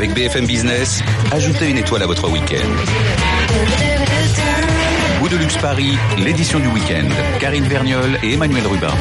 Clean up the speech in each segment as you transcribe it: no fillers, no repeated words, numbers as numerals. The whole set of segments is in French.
Avec BFM Business, ajoutez une étoile à votre week-end. Goût de luxe Paris, l'édition du week-end. Karine Vergnol et Emmanuel Rubin.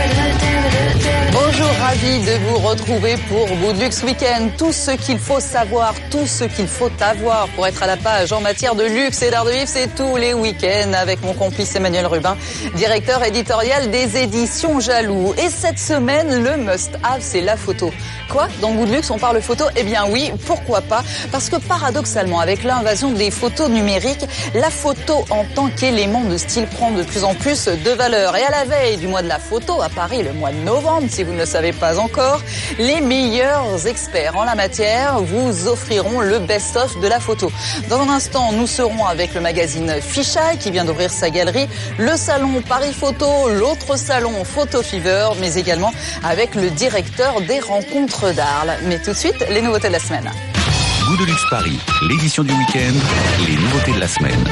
Bonjour, ravi de vous retrouver pour Goût de luxe week-end. Tout ce qu'il faut savoir, tout ce qu'il faut avoir pour être à la page en matière de luxe et d'art de vivre, c'est tous les week-ends avec mon complice Emmanuel Rubin, directeur éditorial des éditions Jaloux. Et cette semaine, le must-have, c'est la photo. Quoi ? Dans Goût de luxe, on parle photo ? Eh bien oui, pourquoi pas ? Parce que paradoxalement, avec l'invasion des photos numériques, la photo en tant qu'élément de style prend de plus en plus de valeur. Et à la veille du mois de la photo, à Paris, le mois de novembre, si vous ne le savez pas encore, les meilleurs experts en la matière vous offriront le best-of de la photo. Dans un instant, nous serons avec le magazine Fisheye qui vient d'ouvrir sa galerie, le salon Paris Photo, l'autre salon Photo Fever, mais également avec le directeur des rencontres d'Arles. Mais tout de suite, les nouveautés de la semaine. Goût de luxe Paris, l'édition du week-end, les nouveautés de la semaine.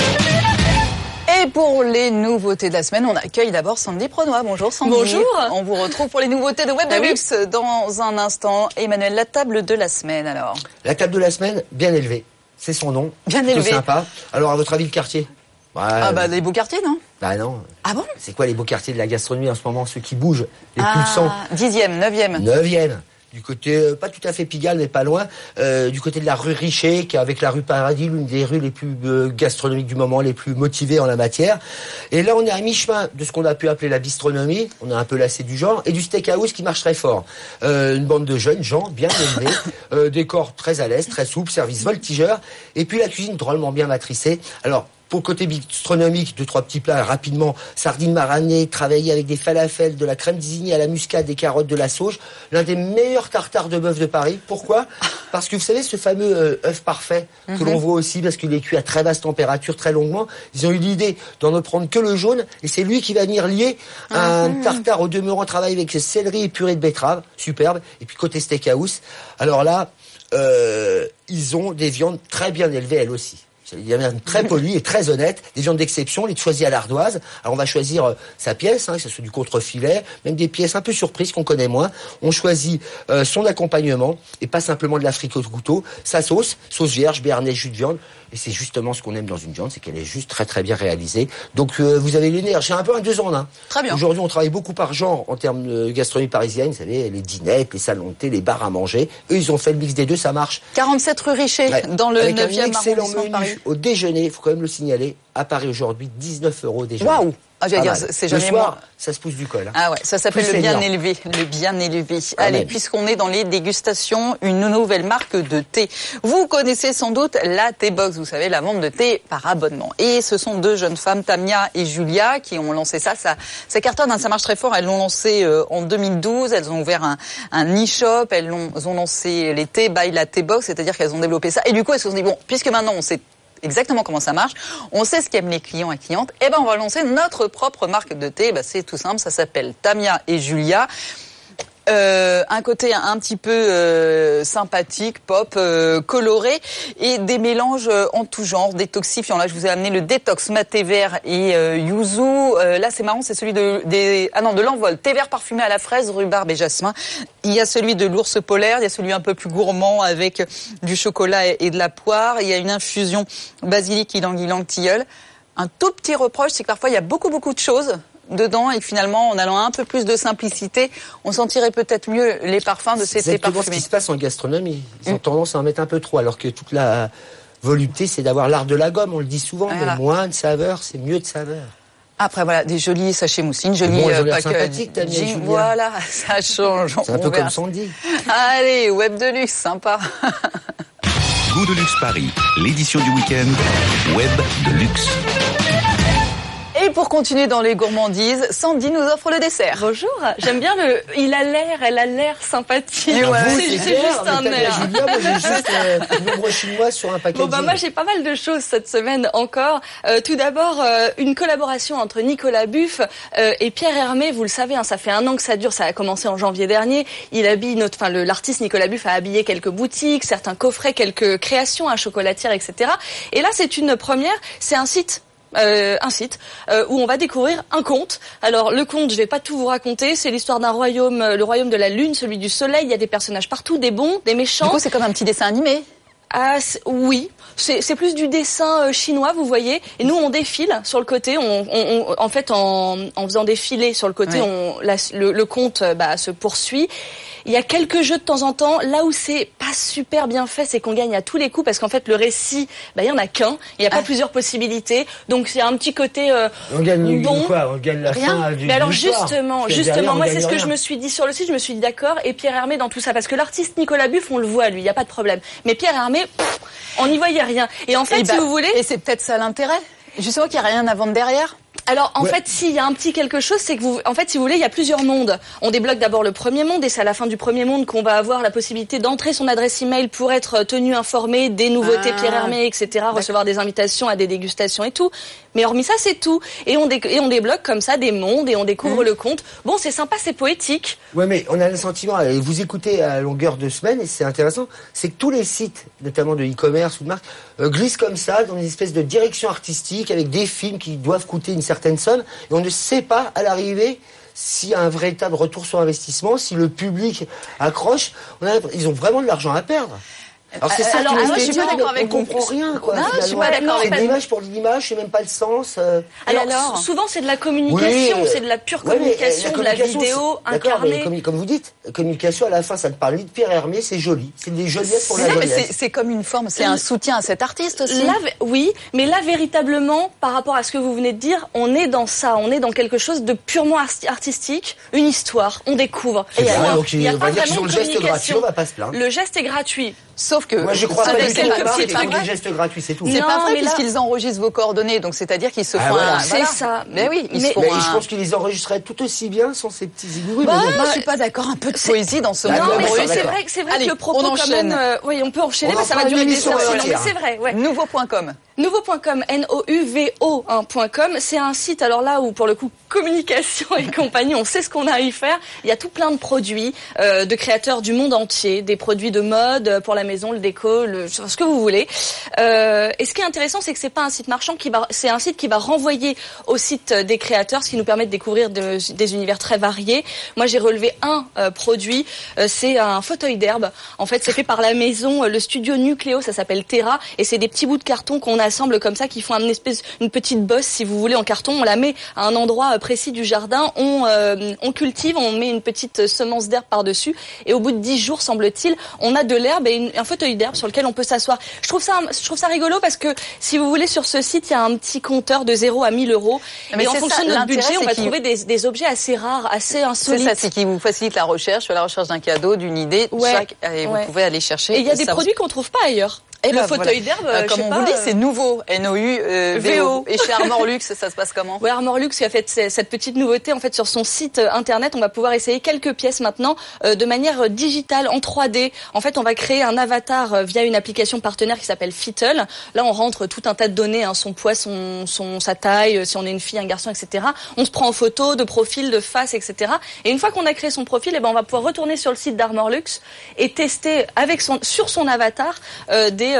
Et pour les nouveautés de la semaine, on accueille d'abord Sandy Prenois. Bonjour Sandy. Bonjour. On vous retrouve pour les nouveautés de Web de Luxe dans un instant. Emmanuel, la table de la semaine alors. La table de la semaine, bien élevée. C'est son nom. Bien élevée. C'est sympa. Alors à votre avis, le quartier ? Les beaux quartiers, non ? Bah non. Ah bon ? C'est quoi les beaux quartiers de la gastronomie en ce moment, ceux qui bougent, les pulsants ? 10e, 9e. 9e. Du côté, pas tout à fait Pigalle, mais pas loin, du côté de la rue Richer, qui est avec la rue Paradis, l'une des rues les plus gastronomiques du moment, les plus motivées en la matière. Et là, on est à mi-chemin de ce qu'on a pu appeler la bistronomie, on a un peu lassé du genre, et du steakhouse qui marche très fort. Une bande de jeunes gens bien élevés, décor très à l'aise, très souple, service voltigeur, et puis la cuisine drôlement bien matricée. Alors, pour le côté bistronomique, 2-3 petits plats rapidement. Sardines marinées, travaillées avec des falafels, de la crème d'Isigny à la muscade, des carottes, de la sauge. L'un des meilleurs tartares de bœuf de Paris. Pourquoi ? Parce que vous savez, ce fameux œuf parfait que l'on voit aussi parce qu'il est cuit à très basse température, très longuement. Ils ont eu l'idée d'en ne prendre que le jaune et c'est lui qui va venir lier un tartare au demeurant travaillé avec céleri et purée de betterave. Superbe. Et puis côté steakhouse, alors là, ils ont des viandes très bien élevées elles aussi. Il y a très poli et très honnête, des viandes d'exception, les choisis à l'ardoise. Alors on va choisir sa pièce, que ce soit du contrefilet, même des pièces un peu surprises qu'on connaît moins. On choisit son accompagnement et pas simplement de la frite au couteau. Sa sauce vierge, béarnaise, jus de viande. Et c'est justement ce qu'on aime dans une viande, c'est qu'elle est juste très très bien réalisée. Donc vous avez les nerfs, j'ai un peu un 2 en 1. Très bien. Aujourd'hui on travaille beaucoup par genre en termes de gastronomie parisienne, vous savez, les dînettes, les salons de thé, les bars à manger. Eux ils ont fait le mix des deux, ça marche. 47 rue Richer, dans le 9e arrondissement de Paris. Au déjeuner, il faut quand même le signaler, à Paris aujourd'hui, 19 € déjeuner. Waouh! J'allais dire, c'est jamais le soir, moins. Ça se pousse du col. Ah ouais, ça s'appelle le bien élevé. Le bien élevé. Allez, puisqu'on est dans les dégustations, une nouvelle marque de thé. Vous connaissez sans doute la T-Box, vous savez, la vente de thé par abonnement. Et ce sont deux jeunes femmes, Tamia et Julia, qui ont lancé ça. Ça cartonne, ça marche très fort. Elles l'ont lancé en 2012. Elles ont ouvert un e-shop. Elles ont lancé les thés by la T-Box, c'est-à-dire qu'elles ont développé ça. Et du coup, elles se sont dit, bon, puisque maintenant on sait exactement comment ça marche, on sait ce qu'aiment les clients et clientes, et on va lancer notre propre marque de thé. C'est tout simple, ça s'appelle Tamia et Julia. Un côté un petit peu sympathique, pop, coloré, et des mélanges en tout genre, détoxifiants. Là, je vous ai amené le détox mat thé vert et yuzu. Là, c'est marrant, c'est celui de l'envol, thé vert parfumé à la fraise, rhubarbe et jasmin. Il y a celui de l'ours polaire, il y a celui un peu plus gourmand avec du chocolat et de la poire. Il y a une infusion basilic, ylang-ylang, tilleul. Un tout petit reproche, c'est que parfois il y a beaucoup de choses dedans et que finalement, en allant un peu plus de simplicité, on sentirait peut-être mieux les parfums de ces thés parfumés. C'est ce qui se passe en gastronomie. Ils ont tendance à en mettre un peu trop, alors que toute la volupté, c'est d'avoir l'art de la gomme. On le dit souvent, voilà. Mais moins de saveur, c'est mieux de saveur. Après, voilà, des jolis sachets mousseline, jolis sympathiques, Tamia et Julia. Voilà, ça change. C'est un peu comme Sandy. Allez, web de luxe, sympa. Goût de luxe Paris, l'édition du week-end, web de luxe. Et pour continuer dans les gourmandises, Sandy nous offre le dessert. Bonjour, j'aime bien elle a l'air sympathique. C'est juste un air. Julia, moi j'ai juste une ombre chinoise sur un paquet. Moi j'ai pas mal de choses cette semaine encore. Tout d'abord, une collaboration entre Nicolas Buff et Pierre Hermé. Vous le savez, ça fait 1 an que ça dure. Ça a commencé en janvier dernier. Il habille l'artiste Nicolas Buff a habillé quelques boutiques, certains coffrets, quelques créations, un chocolatière, etc. Et là, c'est une première. C'est un site où on va découvrir un conte. Alors le conte, je vais pas tout vous raconter, c'est l'histoire d'un royaume, le royaume de la lune, celui du soleil. Il y a des personnages partout, des bons, des méchants. Du coup, c'est comme un petit dessin animé. Ah oui, c'est plus du dessin chinois, vous voyez. Et nous, on défile sur le côté. En fait, en faisant défiler sur le côté, le conte se poursuit. Il y a quelques jeux de temps en temps. Là où c'est pas super bien fait, c'est qu'on gagne à tous les coups parce qu'en fait, le récit, il y en a qu'un. Il y a pas plusieurs possibilités. Donc, il y a un petit côté on gagne quoi? On gagne la fin du Mais alors justement, moi, c'est ce que je me suis dit sur le site. Je me suis dit d'accord. Et Pierre Hermé dans tout ça, parce que l'artiste Nicolas Buff, on le voit, lui, il y a pas de problème. Mais Pierre Hermé, on n'y voyait rien. Et en fait, si vous voulez, et c'est peut-être ça l'intérêt. Justement, qu'il n'y a rien à vendre derrière. Alors, en fait, s'il y a un petit quelque chose, c'est que si vous voulez, il y a plusieurs mondes. On débloque d'abord le premier monde, et c'est à la fin du premier monde qu'on va avoir la possibilité d'entrer son adresse email pour être tenu informé des nouveautés Pierre Hermé, etc., recevoir des invitations à des dégustations et tout. Mais hormis ça, c'est tout. Et on débloque comme ça des mondes, et on découvre le conte. Bon, c'est sympa, c'est poétique. Ouais, mais on a le sentiment, et vous écoutez à longueur de semaine, et c'est intéressant, c'est que tous les sites, notamment de e-commerce ou de marque, glissent comme ça dans une espèce de direction artistique avec des films qui doivent coûter une certaine somme, et on ne sait pas à l'arrivée s'il y a un véritable retour sur investissement, si le public accroche. Ils ont vraiment de l'argent à perdre. Alors c'est ça je suis pas d'accord avec vous. On comprend rien, quoi. Non, je suis pas d'accord. C'est de l'image pour l'image, c'est même pas le sens. Alors, souvent c'est de la communication, c'est de la pure communication, de la vidéo incarnée. Mais comme vous dites, communication à la fin, ça ne parle ni de Pierre Hermé, c'est joli, c'est des joliesses pour la jeunesse. C'est comme une forme, c'est un soutien à cet artiste aussi. Oui, mais là véritablement, par rapport à ce que vous venez de dire, on est dans ça, on est dans quelque chose de purement artistique, une histoire, on découvre. Et il y a pas vraiment de geste gratuit, on va pas se plaindre. Le geste est gratuit. Sauf que moi je crois pas du tout c'est avec des gestes gratuits, c'est tout. C'est pas vrai puisqu'ils enregistrent vos coordonnées, donc c'est-à-dire qu'ils se font c'est ça. Mais oui, je pense qu'ils les enregistreraient tout aussi bien sans ces petits igouis. Je suis pas d'accord, un peu de poésie dans ce monde. Non, mais c'est vrai que le propos quand même on peut enchaîner mais ça va durer des heures sinon, mais c'est vrai, Nouveau.com. Nouveau.com, Nouveau.com, c'est un site alors là où pour le coup communication et compagnie, on sait ce qu'on a à y faire. Il y a tout plein de produits de créateurs du monde entier, des produits de mode pour la maison, le déco, ce que vous voulez. Et ce qui est intéressant, c'est que c'est pas un site marchand c'est un site qui va renvoyer au site des créateurs, ce qui nous permet de découvrir des univers très variés. Moi, j'ai relevé un produit, c'est un fauteuil d'herbe. En fait, c'est fait par la maison, le studio Nucléo, ça s'appelle Terra, et c'est des petits bouts de carton qu'on assemble comme ça, qui font une petite bosse, si vous voulez, en carton. On la met à un endroit précis du jardin, on cultive, on met une petite semence d'herbe par-dessus, et au bout de 10 jours, semble-t-il, on a de l'herbe et un fauteuil d'herbe sur lequel on peut s'asseoir. Je trouve ça rigolo parce que, si vous voulez, sur ce site, il y a un petit compteur de 0 à 1 000 euros. Mais en fonction de notre budget, on va trouver des objets assez rares, assez insolites. C'est ça, c'est qui vous facilite la recherche d'un cadeau, d'une idée, et vous pouvez aller chercher. Et il y a des produits qu'on trouve pas ailleurs. Et le fauteuil d'herbe, comme on vous dit, c'est nouveau, NOUVO. Et chez Armor Luxe, ça se passe comment? Ouais, Armor Luxe a fait cette petite nouveauté. En fait, sur son site internet, on va pouvoir essayer quelques pièces maintenant de manière digitale, en 3D. En fait, on va créer un avatar via une application partenaire qui s'appelle Fitle. Là, on rentre tout un tas de données, son poids, sa taille, si on est une fille, un garçon, etc. On se prend en photo, de profil, de face, etc. Et une fois qu'on a créé son profil, on va pouvoir retourner sur le site d'Armor Luxe et tester sur son avatar des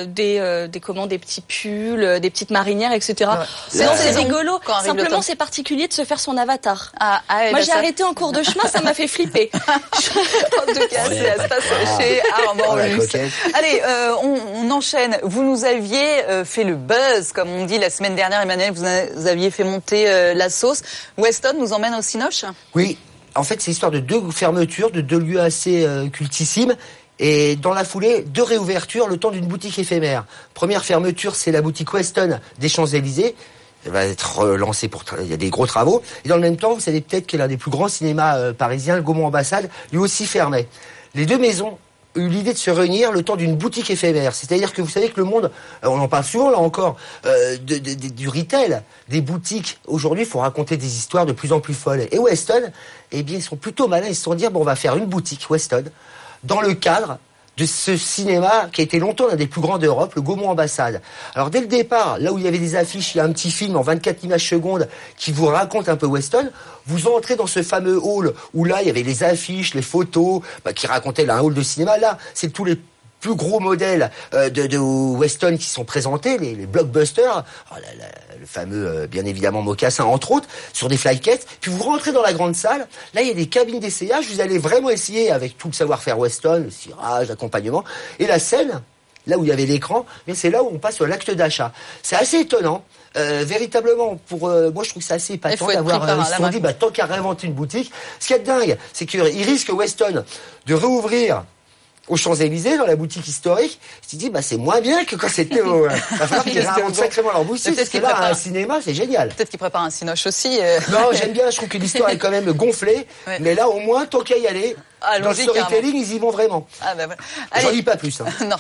petits pulls, des petites marinières, etc. C'est rigolo. Simplement, c'est particulier de se faire son avatar. Moi, j'ai arrêté en cours de chemin, ça m'a fait flipper. En tout cas, ça se passe chez Armor Luxe. Allez, on enchaîne. Vous nous aviez fait le buzz, comme on dit la semaine dernière, Emmanuel, vous aviez fait monter la sauce. Weston nous emmène au Cinoche? Oui. En fait, c'est l'histoire de 2 fermetures, de 2 lieux assez cultissimes. Et dans la foulée, 2 réouvertures le temps d'une boutique éphémère. Première fermeture, c'est la boutique Weston des Champs-Élysées. Elle va être relancée il y a des gros travaux. Et dans le même temps, vous savez peut-être que l'un des plus grands cinémas parisiens, le Gaumont Ambassade, lui aussi fermait. Les 2 maisons ont eu l'idée de se réunir le temps d'une boutique éphémère. C'est-à-dire que vous savez que le monde, on en parle souvent là encore, du retail, des boutiques. Aujourd'hui, il faut raconter des histoires de plus en plus folles. Et Weston, ils sont plutôt malins. Ils se sont dit, on va faire une boutique Weston dans le cadre de ce cinéma qui a été longtemps l'un des plus grands d'Europe, le Gaumont Ambassade. Alors dès le départ, là où il y avait des affiches, il y a un petit film en 24 images secondes qui vous raconte un peu Weston. Vous entrez dans ce fameux hall où là il y avait les affiches, les photos qui racontaient là, un hall de cinéma. Là, c'est tous les plus gros modèles de Weston qui sont présentés, les blockbusters, le fameux, bien évidemment, mocassin, entre autres, sur des flyquettes. Puis vous rentrez dans la grande salle, là il y a des cabines d'essayage, vous allez vraiment essayer avec tout le savoir-faire Weston, le cirage, l'accompagnement, et la scène, là où il y avait l'écran, mais c'est là où on passe à l'acte d'achat. C'est assez étonnant. Véritablement, moi je trouve que c'est assez épatant d'avoir, ils se sont dit, tant qu'à réinventer une boutique. Ce qui est dingue, c'est qu'ils risquent Weston de réouvrir aux Champs-Élysées, dans la boutique historique. Je me dis, c'est moins bien que quand c'était au... Il va falloir qu'ils réinventent sacrément leur boutique, parce que là, un cinéma, c'est génial. Peut-être qu'ils préparent un cinoche aussi. Non, j'aime bien, je trouve que l'histoire est quand même gonflée, mais là, au moins, tant qu'à y aller, dans le storytelling, ils y vont vraiment. Voilà. J'en dis pas plus. Non,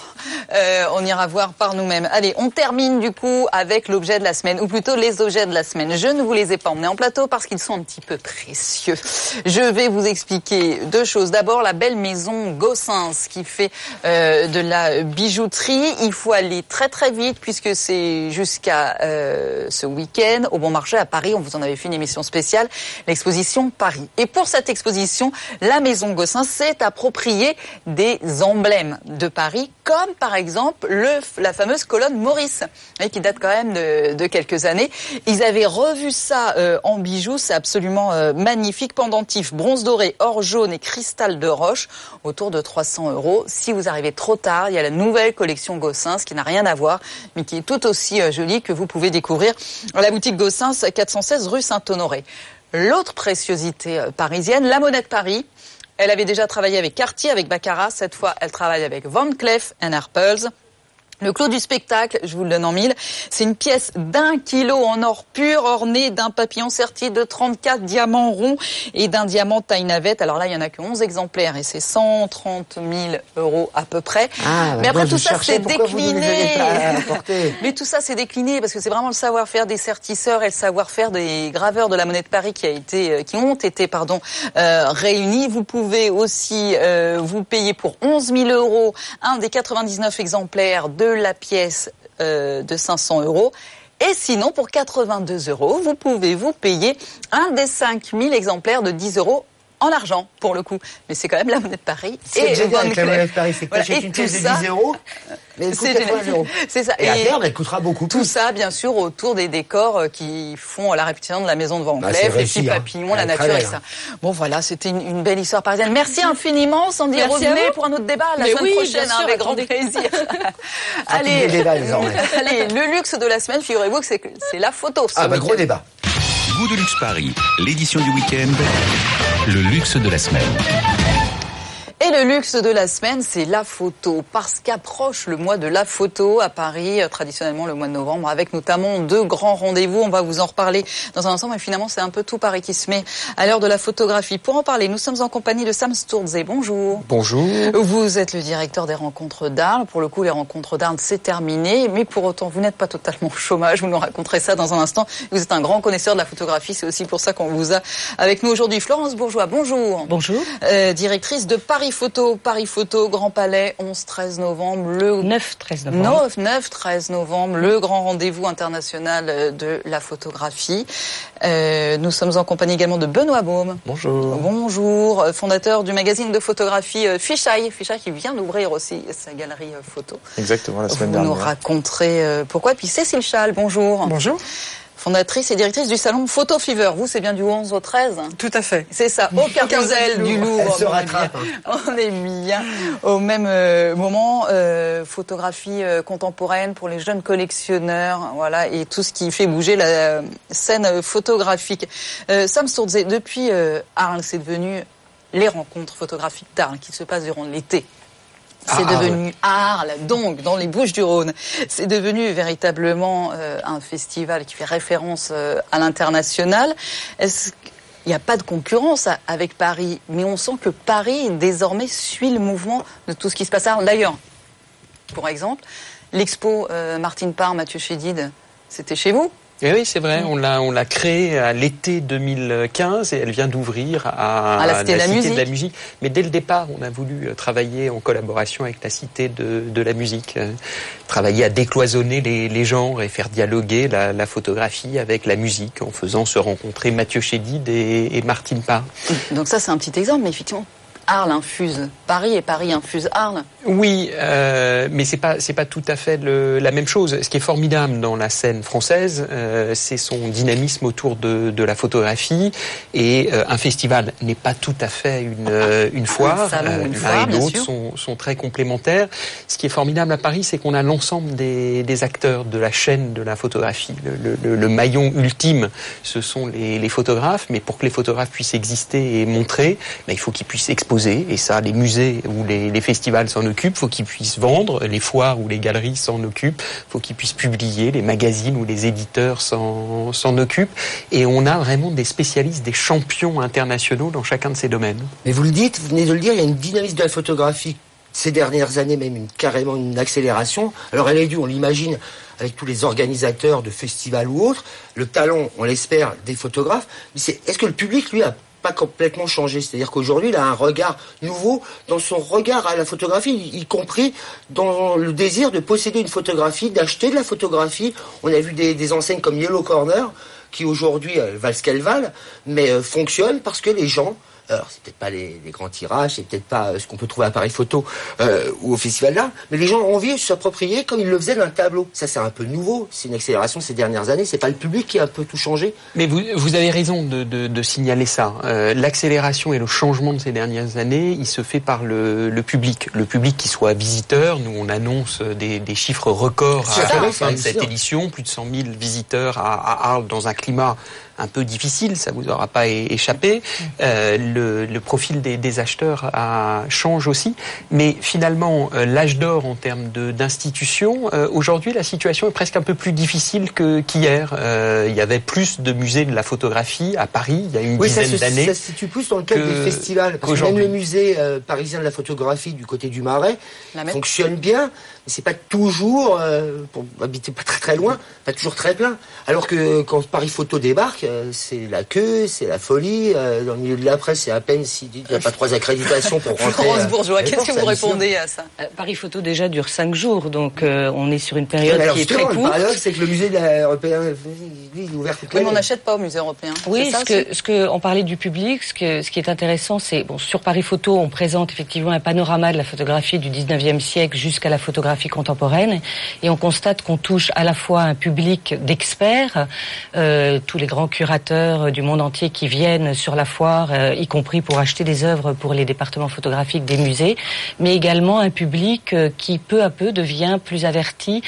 on ira voir par nous-mêmes. Allez, on termine du coup avec l'objet de la semaine, ou plutôt les objets de la semaine. Je ne vous les ai pas emmenés en plateau parce qu'ils sont un petit peu précieux. Je vais vous expliquer deux choses. D'abord, la belle maison Gossens qui fait de la bijouterie. Il faut aller très très vite puisque c'est jusqu'à ce week-end au Bon Marché à Paris. On vous en avait fait une émission spéciale, l'exposition Paris. Et pour cette exposition, la maison Gossens s'est approprié des emblèmes de Paris, comme par exemple la fameuse colonne Maurice, qui date quand même de quelques années. Ils avaient revu ça en bijoux, c'est absolument magnifique, pendentif, bronze doré, or jaune et cristal de roche, autour de 300 €. Si vous arrivez trop tard, il y a la nouvelle collection Gossens qui n'a rien à voir, mais qui est tout aussi jolie, que vous pouvez découvrir à la boutique Gossens, 416 rue Saint-Honoré. L'autre préciosité parisienne, la Monnaie de Paris. Elle avait déjà travaillé avec Cartier, avec Baccarat. Cette fois, elle travaille avec Van Cleef & Arpels. Le clou du spectacle, je vous le donne en mille, c'est une pièce d'1 kilo en or pur, ornée d'un papillon serti de 34 diamants ronds et d'un diamant taille navette. Alors là, il n'y en a que 11 exemplaires et c'est 130 000 € à peu près. Mais après, tout ça, c'est décliné. Mais tout ça, c'est décliné parce que c'est vraiment le savoir-faire des sertisseurs et le savoir-faire des graveurs de la Monnaie de Paris qui ont été réunis. Vous pouvez aussi vous payer pour 11 000 € un des 99 exemplaires de la pièce de 500 €. Et sinon, pour 82 €, vous pouvez vous payer un des 5000 exemplaires de 10 € en argent, pour le coup. Mais c'est quand même la Monnaie de Paris. C'est génial avec la Monnaie de Paris, c'est que t'achètes une pièce de 10 €, mais elle coûte 80 €. C'est ça. Et à terme, elle coûtera beaucoup plus. Tout ça, bien sûr, autour des décors qui font la réputation de la maison de Van Cleef, les petits papillons, la nature et ça. Bon, voilà, c'était une belle histoire parisienne. Merci infiniment, Sandy. Revenez pour un autre débat la semaine prochaine, avec grand plaisir. Allez, le luxe de la semaine, figurez-vous que c'est la photo. Gros débat. Goût de luxe Paris, l'édition du week-end, le luxe de la semaine. Et le luxe de la semaine, c'est la photo, parce qu'approche le mois de la photo à Paris, traditionnellement le mois de novembre, avec notamment 2 grands rendez-vous. On va vous en reparler dans un instant, mais finalement c'est un peu tout Paris qui se met à l'heure de la photographie. Pour en parler, nous sommes en compagnie de Sam Sturze. Bonjour. Bonjour. Vous êtes le directeur des rencontres d'Arles. Pour le coup, les rencontres d'Arles, c'est terminé, mais pour autant, vous n'êtes pas totalement au chômage. Vous nous raconterez ça dans un instant. Vous êtes un grand connaisseur de la photographie, c'est aussi pour ça qu'on vous a avec nous aujourd'hui. Florence Bourgeois, bonjour. Bonjour. Directrice de Paris Photo, Grand Palais, 11-13 novembre, le 9-13 novembre. 9-13 novembre, le grand rendez-vous international de la photographie. Nous sommes en compagnie également de Benoît Baume. Bonjour. Bonjour, fondateur du magazine de photographie Fisheye qui vient d'ouvrir aussi sa galerie photo. Exactement, la semaine dernière. Vous nous raconterez pourquoi. Puis Cécile Schall, bonjour. Bonjour. Fondatrice et directrice du salon Photo Fever. Vous, c'est bien du 11 au 13 ? Tout à fait. C'est ça, au carrousel du Louvre. Elle se rattrape. On est bien au même moment. Photographie contemporaine pour les jeunes collectionneurs, voilà, et tout ce qui fait bouger la scène photographique. Sam Sturze, depuis Arles, c'est devenu les rencontres photographiques d'Arles qui se passent durant l'été. C'est devenu Arles, donc dans les Bouches-du-Rhône. C'est devenu véritablement un festival qui fait référence à l'international. Est-ce qu'il n'y a pas de concurrence avec Paris, mais on sent que Paris désormais suit le mouvement de tout ce qui se passe à Arles. D'ailleurs, pour exemple, l'expo Martine Parr, Mathieu Chédid, c'était chez vous ? Et oui, c'est vrai, on l'a créée à l'été 2015 et elle vient d'ouvrir à la Cité de la Musique. Mais dès le départ, on a voulu travailler en collaboration avec la Cité de la Musique, travailler à décloisonner les genres et faire dialoguer la photographie avec la musique en faisant se rencontrer Mathieu Chédid et Martine Parr. Donc ça, c'est un petit exemple, mais effectivement, Arles infuse Paris et Paris infuse Arles. Oui, mais c'est pas tout à fait la même chose. Ce qui est formidable dans la scène française, c'est son dynamisme autour de la photographie. Et un festival n'est pas tout à fait une foire. L'un et l'autre sont très complémentaires. Ce qui est formidable à Paris, c'est qu'on a l'ensemble des acteurs de la chaîne de la photographie. Le maillon ultime, ce sont les photographes. Mais pour que les photographes puissent exister et montrer, il faut qu'ils puissent exposer. Et ça, les musées ou les festivals s'en occupent. Faut qu'ils puissent vendre, les foires ou les galeries s'en occupent, faut qu'ils puissent publier, les magazines ou les éditeurs s'en occupent, et on a vraiment des spécialistes, des champions internationaux dans chacun de ces domaines. Mais vous venez de le dire, il y a une dynamisme de la photographie ces dernières années, même carrément une accélération. Alors elle est due, on l'imagine, avec tous les organisateurs de festivals ou autres, le talent, on l'espère, des photographes, mais est-ce que le public, lui, a pas complètement changé? C'est-à-dire qu'aujourd'hui, il a un regard nouveau dans son regard à la photographie, y compris dans le désir de posséder une photographie, d'acheter de la photographie. On a vu des enseignes comme Yellow Corner, qui aujourd'hui valent ce qu'elles valent, mais fonctionnent parce que les gens... Alors, c'est peut-être pas les grands tirages, c'est peut-être pas ce qu'on peut trouver à Paris Photo ou au Festival d'Art, mais les gens ont envie de s'approprier comme ils le faisaient d'un tableau. Ça, c'est un peu nouveau, c'est une accélération ces dernières années, c'est pas le public qui a un peu tout changé. Mais vous avez raison de signaler ça. L'accélération et le changement de ces dernières années, il se fait par le public. Le public qui soit visiteur, nous on annonce des chiffres records à la fin de cette édition, plus de 100 000 visiteurs à Arles dans un climat un peu difficile, ça vous aura pas échappé. Le profil des acheteurs change aussi, mais finalement l'âge d'or en termes d'institutions, aujourd'hui la situation est presque un peu plus difficile qu'hier. Il y avait plus de musées de la photographie à Paris il y a une dizaine d'années. Ça se situe plus dans le cadre des festivals, parce que même le musée parisien de la photographie du côté du Marais fonctionne bien, mais c'est pas toujours, pour habiter pas très très loin, pas toujours très plein. Alors que quand Paris Photo débarque, c'est la queue, c'est la folie. Dans le milieu de la presse, c'est à peine s'il n'y a pas 3 accréditations pour rentrer. Florence Bourgeois, qu'est-ce que vous répondez à ça? Paris Photo déjà dure 5 jours, donc on est sur une période qui est très courte. Le paradoxe, c'est que le musée européen il est ouvert toute l'année. Mais on n'achète pas au musée européen. Oui, on parlait du public, ce qui est intéressant, c'est sur Paris Photo, on présente effectivement un panorama de la photographie du 19e siècle jusqu'à la photographie contemporaine, et on constate qu'on touche à la fois un public d'experts, tous les grands curateurs du monde entier qui viennent sur la foire, y compris pour acheter des œuvres pour les départements photographiques des musées, mais également un public qui peu à peu devient plus averti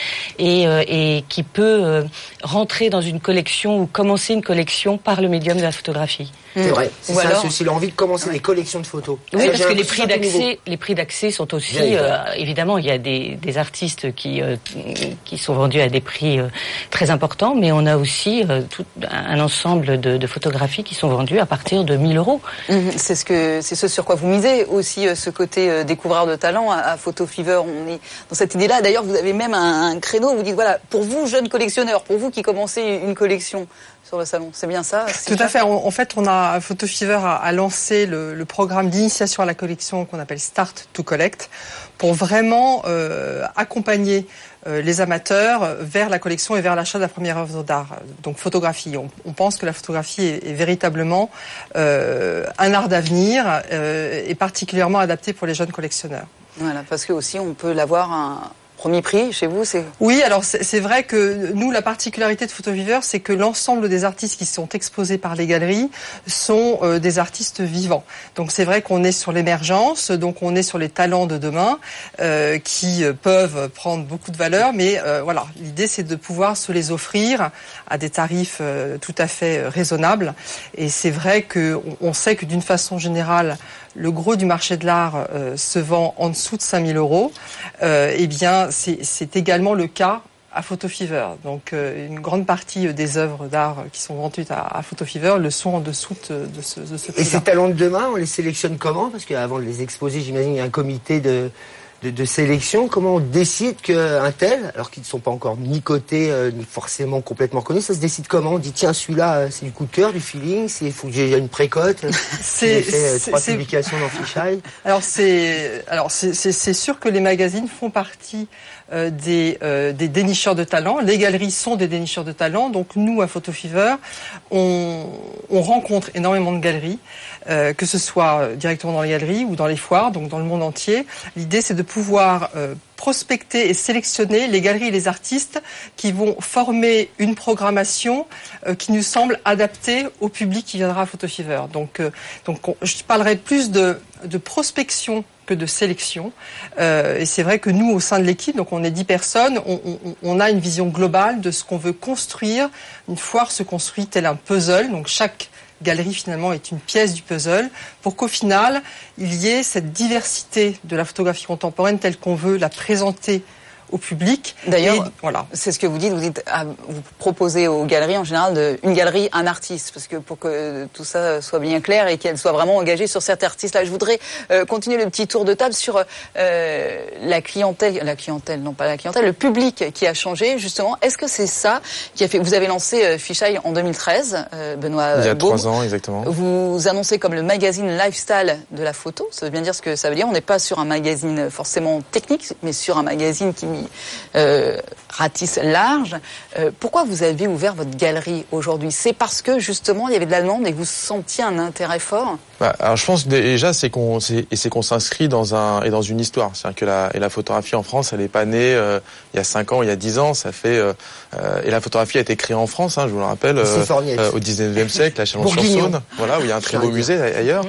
et qui peut rentrer dans une collection ou commencer une collection par le médium de la photographie. C'est vrai, c'est l'envie de commencer des collections de photos. Oui, parce que les prix d'accès sont aussi, évidemment, il y a des artistes qui sont vendus à des prix très importants, mais on a aussi tout un ensemble de photographies qui sont vendues à partir de 1 000 euros. C'est ce sur quoi vous misez aussi, ce côté découvreur de talent à Photo Fever. On est dans cette idée-là. D'ailleurs, vous avez même un créneau où vous dites, voilà, pour vous, jeunes collectionneurs, pour vous qui commencez une collection sur le salon, c'est bien ça? Tout à fait. En fait, Photo Fever a lancé le programme d'initiation à la collection qu'on appelle Start to Collect pour vraiment accompagner les amateurs vers la collection et vers l'achat de la première œuvre d'art. Donc photographie. On pense que la photographie est véritablement un art d'avenir et particulièrement adapté pour les jeunes collectionneurs. Voilà, parce que aussi on peut l'avoir un premier prix chez vous, c'est... Oui, alors c'est vrai que nous, la particularité de Photo Fever, c'est que l'ensemble des artistes qui sont exposés par les galeries sont des artistes vivants. Donc c'est vrai qu'on est sur l'émergence, donc on est sur les talents de demain qui peuvent prendre beaucoup de valeur, mais voilà, l'idée c'est de pouvoir se les offrir à des tarifs tout à fait raisonnables. Et c'est vrai qu'on sait que d'une façon générale, le gros du marché de l'art se vend en dessous de 5 000 euros. Eh bien, c'est également le cas à Photo Fever. Donc, une grande partie des œuvres d'art qui sont vendues à Photo Fever le sont en dessous de ce prix-là. Et ces talents de demain, on les sélectionne comment? Parce qu'avant de les exposer, j'imagine il y a un comité de sélection. Comment on décide qu'un tel, alors qu'ils ne sont pas encore ni cotés, ni forcément complètement connus, ça se décide comment? On dit tiens, celui-là, c'est du coup de cœur, du feeling, il faut que j'ai une précote. C'est 3 publications dans Fisheye. Alors c'est sûr que les magazines font partie des dénicheurs de talent. Les galeries sont des dénicheurs de talent. Donc nous, à Photo Fever, on rencontre énormément de galeries que ce soit directement dans les galeries ou dans les foires, donc dans le monde entier. L'idée, c'est de pouvoir prospecter et sélectionner les galeries et les artistes qui vont former une programmation qui nous semble adaptée au public qui viendra à Photo Fever. Donc je parlerai plus de prospection que de sélection. Et c'est vrai que nous, au sein de l'équipe, donc on est 10 personnes, on a une vision globale de ce qu'on veut construire. Une foire se construit tel un puzzle, donc chaque galerie finalement est une pièce du puzzle, pour qu'au final, il y ait cette diversité de la photographie contemporaine telle qu'on veut la présenter au public. D'ailleurs, voilà. C'est ce que vous dites, vous proposez aux galeries en général une galerie, un artiste, parce que pour que tout ça soit bien clair et qu'elle soit vraiment engagée sur cet artiste-là. Je voudrais continuer le petit tour de table sur le public qui a changé, justement. Est-ce que c'est ça qui a fait, vous avez lancé Fisheye en 2013, Benoît Il y a Beaume. 3 ans, exactement. Vous annoncez comme le magazine lifestyle de la photo, ça veut bien dire ce que ça veut dire. On n'est pas sur un magazine forcément technique, mais sur un magazine qui ratisse large. Pourquoi vous avez ouvert votre galerie aujourd'hui? C'est parce que justement il y avait de la demande et que vous sentiez un intérêt fort? Alors je pense déjà c'est qu'on s'inscrit dans une histoire. C'est-à-dire que la photographie en France, elle n'est pas née il y a 5 ans, il y a 10 ans. Ça fait et la photographie a été créée en France, je vous le rappelle, au 19e siècle, à Chalon-sur-Saône, voilà, où il y a un très beau musée ailleurs.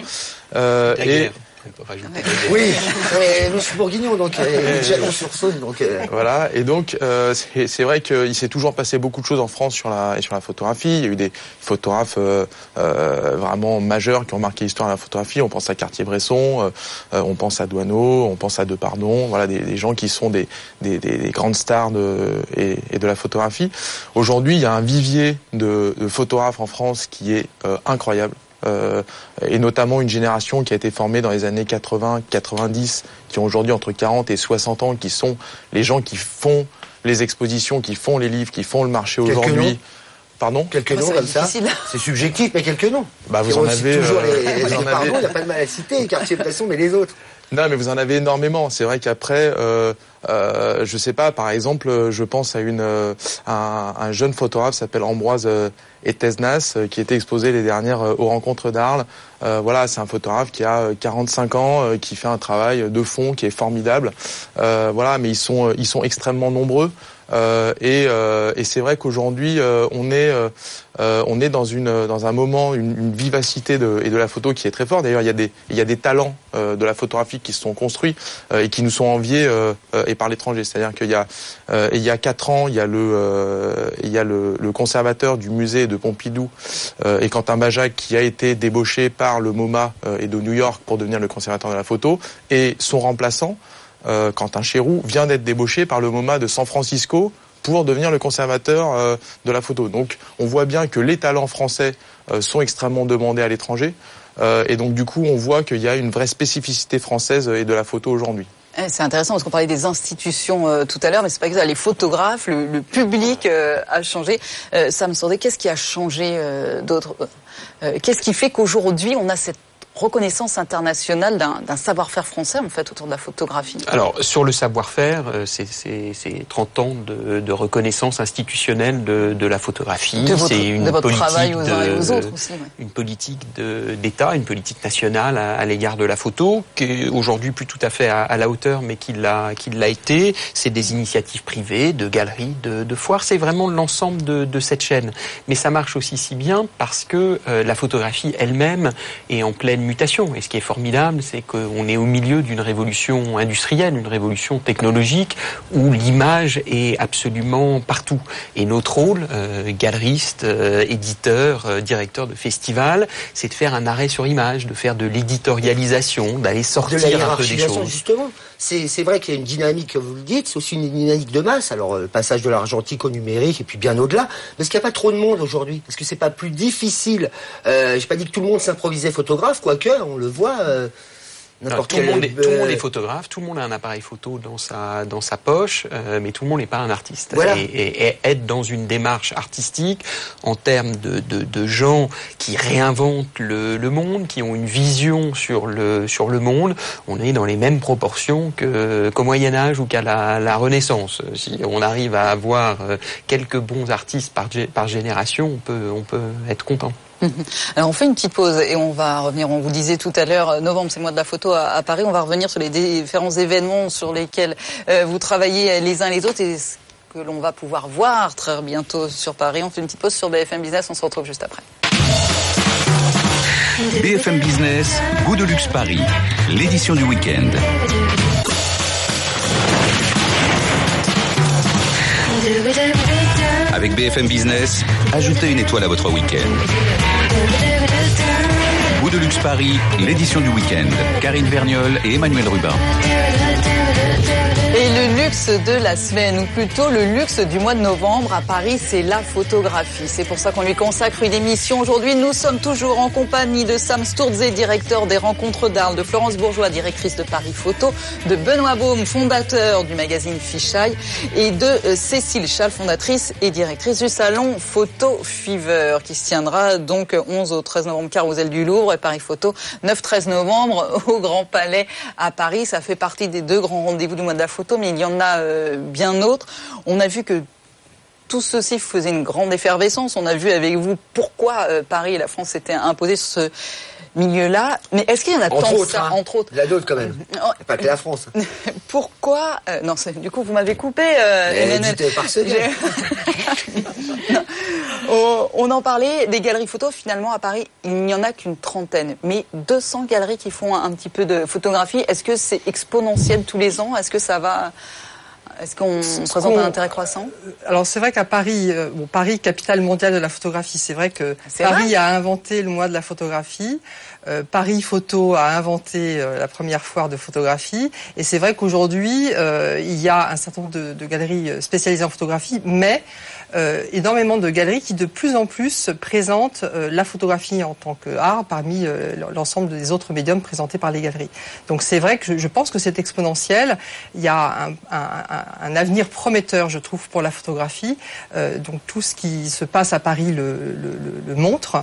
Oui, je suis bourguignon, donc Chalon-sur-Saône, donc voilà. Et donc c'est vrai qu'il s'est toujours passé beaucoup de choses en France sur la photographie. Il y a eu des photographes vraiment majeurs qui ont marqué l'histoire de la photographie. On pense à Cartier-Bresson, on pense à Doisneau, on pense à Depardon. Voilà, des gens qui sont des grandes stars de la photographie. Aujourd'hui, il y a un vivier de photographes en France qui est incroyable. Et notamment une génération qui a été formée dans les années 80, 90, qui ont aujourd'hui entre 40 et 60 ans, qui sont les gens qui font les expositions, qui font les livres, qui font le marché aujourd'hui. Pardon ? Quelques noms comme ça. C'est subjectif, mais quelques noms. Vous en avez. Toujours pardon, il n'y a pas de mal à citer, Cartier-Bresson, mais les autres. Non, mais vous en avez énormément. C'est vrai qu'après, je sais pas, par exemple, je pense à un jeune photographe qui s'appelle Ambroise Etesnas, qui était exposé les dernières aux Rencontres d'Arles. Voilà, c'est un photographe qui a 45 ans, qui fait un travail de fond qui est formidable. Voilà, mais ils sont extrêmement nombreux. Et c'est vrai qu'aujourd'hui on est dans un moment, une vivacité et de la photo qui est très forte. D'ailleurs, il y a des talents de la photographie qui se sont construits et qui nous sont enviés et par l'étranger. C'est-à-dire qu'il y a 4 ans, il y a le conservateur du musée de Pompidou et Quentin Bajac qui a été débauché par le MoMA et de New York pour devenir le conservateur de la photo, et son remplaçant Quentin Chéroux vient d'être débauché par le MoMA de San Francisco pour devenir le conservateur de la photo. Donc on voit bien que les talents français sont extrêmement demandés à l'étranger, et donc du coup on voit qu'il y a une vraie spécificité française et de la photo aujourd'hui. C'est intéressant parce qu'on parlait des institutions tout à l'heure, mais c'est pas que ça. Les photographes, le public a changé. Sam Saudet, qu'est-ce qui a changé d'autre? Qu'est-ce qui fait qu'aujourd'hui on a cette reconnaissance internationale d'un savoir-faire français en fait autour de la photographie? Alors sur le savoir-faire, c'est 30 ans de reconnaissance institutionnelle de la photographie. C'est une politique travail aux uns et aux autres aussi, ouais. Une politique d'État, une politique nationale à l'égard de la photo, qui est aujourd'hui plus tout à fait à la hauteur, mais qui l'a été. C'est des initiatives privées, de galeries, de foires. C'est vraiment l'ensemble de cette chaîne. Mais ça marche aussi si bien parce que la photographie elle-même est en pleine mutation. Et ce qui est formidable, c'est qu'on est au milieu d'une révolution industrielle, une révolution technologique où l'image est absolument partout. Et notre rôle, galeriste, éditeur, directeur de festival, c'est de faire un arrêt sur image, de faire de l'éditorialisation, d'aller sortir un peu des choses. Justement. C'est vrai qu'il y a une dynamique, comme vous le dites, c'est aussi une dynamique de masse. Alors, le passage de l'argentique au numérique et puis bien au-delà. Parce qu'il n'y a pas trop de monde aujourd'hui. Parce que c'est pas plus difficile. J'ai pas dit que tout le monde s'improvisait photographe, quoique, on le voit. Tout le monde est photographe, tout le monde a un appareil photo dans sa poche, mais tout le monde n'est pas un artiste. Voilà. Et être dans une démarche artistique en termes de gens qui réinventent le monde, qui ont une vision sur le monde, on est dans les mêmes proportions qu'au Moyen-Âge ou qu'à la Renaissance. Si on arrive à avoir quelques bons artistes par génération, on peut être content. Alors on fait une petite pause et on va revenir, on vous disait tout à l'heure, novembre c'est le mois de la photo à Paris, on va revenir sur les différents événements sur lesquels vous travaillez les uns les autres et ce que l'on va pouvoir voir très bientôt sur Paris. On fait une petite pause sur BFM Business, on se retrouve juste après. BFM Business, Goût de luxe Paris, l'édition du week-end. Avec BFM Business, ajoutez une étoile à votre week-end. Goût de luxe Paris, l'édition du week-end. Karine Vergnol et Emmanuel Rubin. Et le luxe de la semaine, ou plutôt le luxe du mois de novembre à Paris, c'est la photographie. C'est pour ça qu'on lui consacre une émission aujourd'hui. Nous sommes toujours en compagnie de Sam Sturze, directeur des rencontres d'Arles, de Florence Bourgeois, directrice de Paris Photo, de Benoît Baume, fondateur du magazine Fisheye, et de Cécile Schall, fondatrice et directrice du salon Photo Fever, qui se tiendra donc 11 au 13 novembre, Carrousel du Louvre, et Paris Photo, 9-13 novembre, au Grand Palais à Paris. Ça fait partie des 2 grands rendez-vous du mois de la photo, mais il y en a bien d'autres. On a vu que tout ceci faisait une grande effervescence. On a vu avec vous pourquoi Paris et la France s'étaient imposés sur ce milieu-là. Mais est-ce qu'il y en a tant que ça, entre autres? Il y en a d'autres quand même. Pas que la France. Pourquoi non, du coup, vous m'avez coupé. On en parlait des galeries photo. Finalement, à Paris, il n'y en a qu'une trentaine. Mais 200 galeries qui font un petit peu de photographie. Est-ce que c'est exponentiel tous les ans? Est-ce que ça va... Est-ce qu'on présente un intérêt croissant? Alors c'est vrai qu'à Paris, Paris, capitale mondiale de la photographie, c'est vrai que Paris a inventé le mois de la photographie. Paris Photo a inventé la première foire de photographie. Et c'est vrai qu'aujourd'hui, il y a un certain nombre de galeries spécialisées en photographie, mais énormément de galeries qui de plus en plus présentent la photographie en tant qu'art parmi l'ensemble des autres médiums présentés par les galeries. Donc c'est vrai que je pense que c'est exponentiel. Il y a un avenir prometteur, je trouve, pour la photographie. Donc tout ce qui se passe à Paris le montre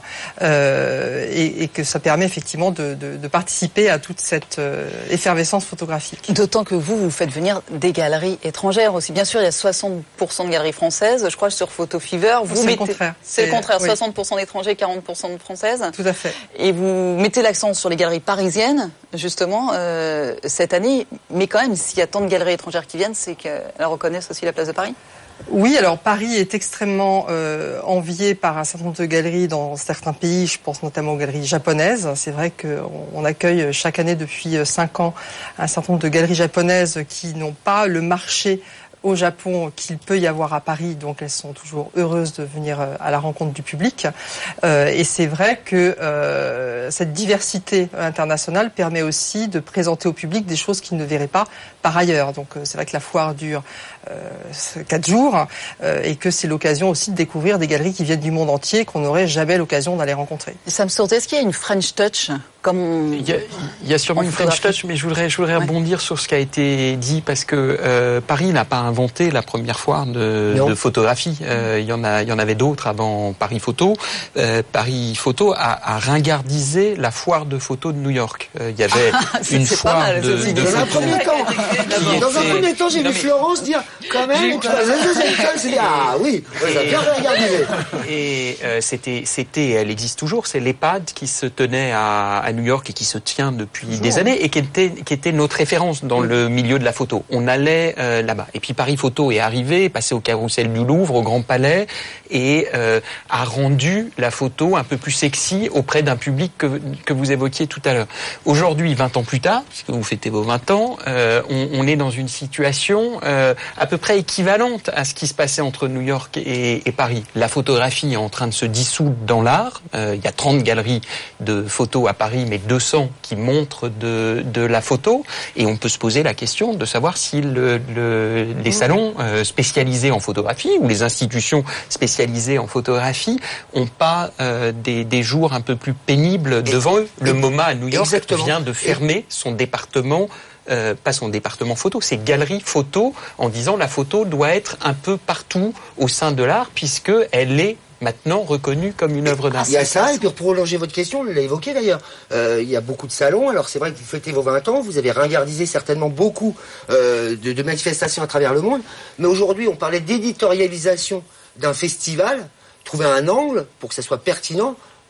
et que ça permet effectivement de participer à toute cette effervescence photographique. D'autant que vous faites venir des galeries étrangères aussi. Bien sûr, il y a 60% de galeries françaises. Je crois que sur Photo Fever, c'est le contraire. C'est le contraire. Oui. 60% d'étrangers, 40% de françaises. Tout à fait. Et vous mettez l'accent sur les galeries parisiennes, justement, cette année. Mais quand même, s'il y a tant de galeries étrangères qui viennent, c'est qu'elles reconnaissent aussi la place de Paris? Oui, alors Paris est extrêmement envié par un certain nombre de galeries dans certains pays, je pense notamment aux galeries japonaises. C'est vrai qu'on accueille chaque année depuis 5 ans un certain nombre de galeries japonaises qui n'ont pas le marché au Japon qu'il peut y avoir à Paris, donc elles sont toujours heureuses de venir à la rencontre du public. Et c'est vrai que cette diversité internationale permet aussi de présenter au public des choses qu'il ne verrait pas par ailleurs. Donc c'est vrai que la foire dure 4 jours et que c'est l'occasion aussi de découvrir des galeries qui viennent du monde entier qu'on n'aurait jamais l'occasion d'aller rencontrer. Sam Sturze, est-ce qu'il y a une French touch Il y a sûrement une French touch, mais je voudrais rebondir sur ce qui a été dit parce que Paris n'a pas inventé la première foire de photographie. Il y en avait d'autres avant Paris Photo. Paris Photo a ringardisé la foire de photo de New York. Il y avait une foire de photo. Dans un premier temps, j'ai vu Florence dire quand même. Et puis dans un deuxième temps, j'ai dit ah oui, ça a bien ringardisé. Et elle existe toujours. C'est l'EHPAD qui se tenait à New York et qui se tient depuis des années et qui était notre référence dans le milieu de la photo. On allait là-bas. Et puis Paris Photo est arrivé, passé au Carrousel du Louvre, au Grand Palais et a rendu la photo un peu plus sexy auprès d'un public que vous évoquiez tout à l'heure. Aujourd'hui, 20 ans plus tard, puisque vous fêtez vos 20 ans, on est dans une situation à peu près équivalente à ce qui se passait entre New York et Paris. La photographie est en train de se dissoudre dans l'art. Il y a 30 galeries de photos à Paris, mais 200 qui montrent de la photo. Et on peut se poser la question de savoir si les salons spécialisés en photographie ou les institutions spécialisées en photographie ont pas des jours un peu plus pénibles devant eux. Le MoMA à New York vient de fermer son département. Pas son département photo, c'est galerie photo, en disant la photo doit être un peu partout au sein de l'art puisque elle est maintenant reconnue comme une œuvre d'art. Il y a ça, et puis pour prolonger votre question, on l'a évoqué d'ailleurs, il y a beaucoup de salons, alors c'est vrai que vous fêtez vos 20 ans, vous avez ringardisé certainement beaucoup de manifestations à travers le monde, mais aujourd'hui on parlait d'éditorialisation d'un festival, trouver un angle pour que ça soit pertinent.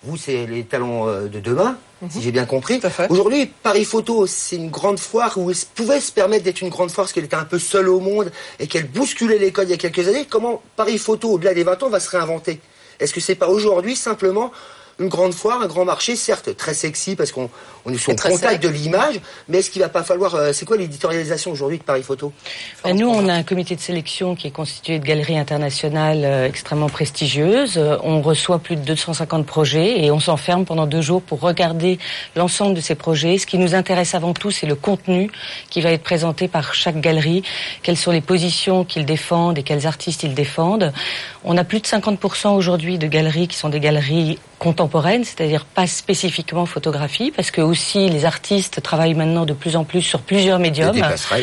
Vous, c'est les talents de demain, si j'ai bien compris. Tout à fait. Aujourd'hui, Paris Photo, c'est une grande foire où elle pouvait se permettre d'être une grande foire parce qu'elle était un peu seule au monde et qu'elle bousculait les codes il y a quelques années. Comment Paris Photo, au-delà des 20 ans, va se réinventer? Est-ce que c'est pas aujourd'hui simplement une grande foire, un grand marché, certes très sexy parce qu'on est sur le contact de l'image, mais est-ce qu'il va pas falloir... c'est quoi l'éditorialisation aujourd'hui de Paris Photo? Nous, on a un comité de sélection qui est constitué de galeries internationales extrêmement prestigieuses. On reçoit plus de 250 projets et on s'enferme pendant 2 jours pour regarder l'ensemble de ces projets. Ce qui nous intéresse avant tout, c'est le contenu qui va être présenté par chaque galerie, quelles sont les positions qu'ils défendent et quels artistes ils défendent. On a plus de 50% aujourd'hui de galeries qui sont des galeries contemporaines, c'est-à-dire pas spécifiquement photographie, parce que aussi les artistes travaillent maintenant de plus en plus sur plusieurs médiums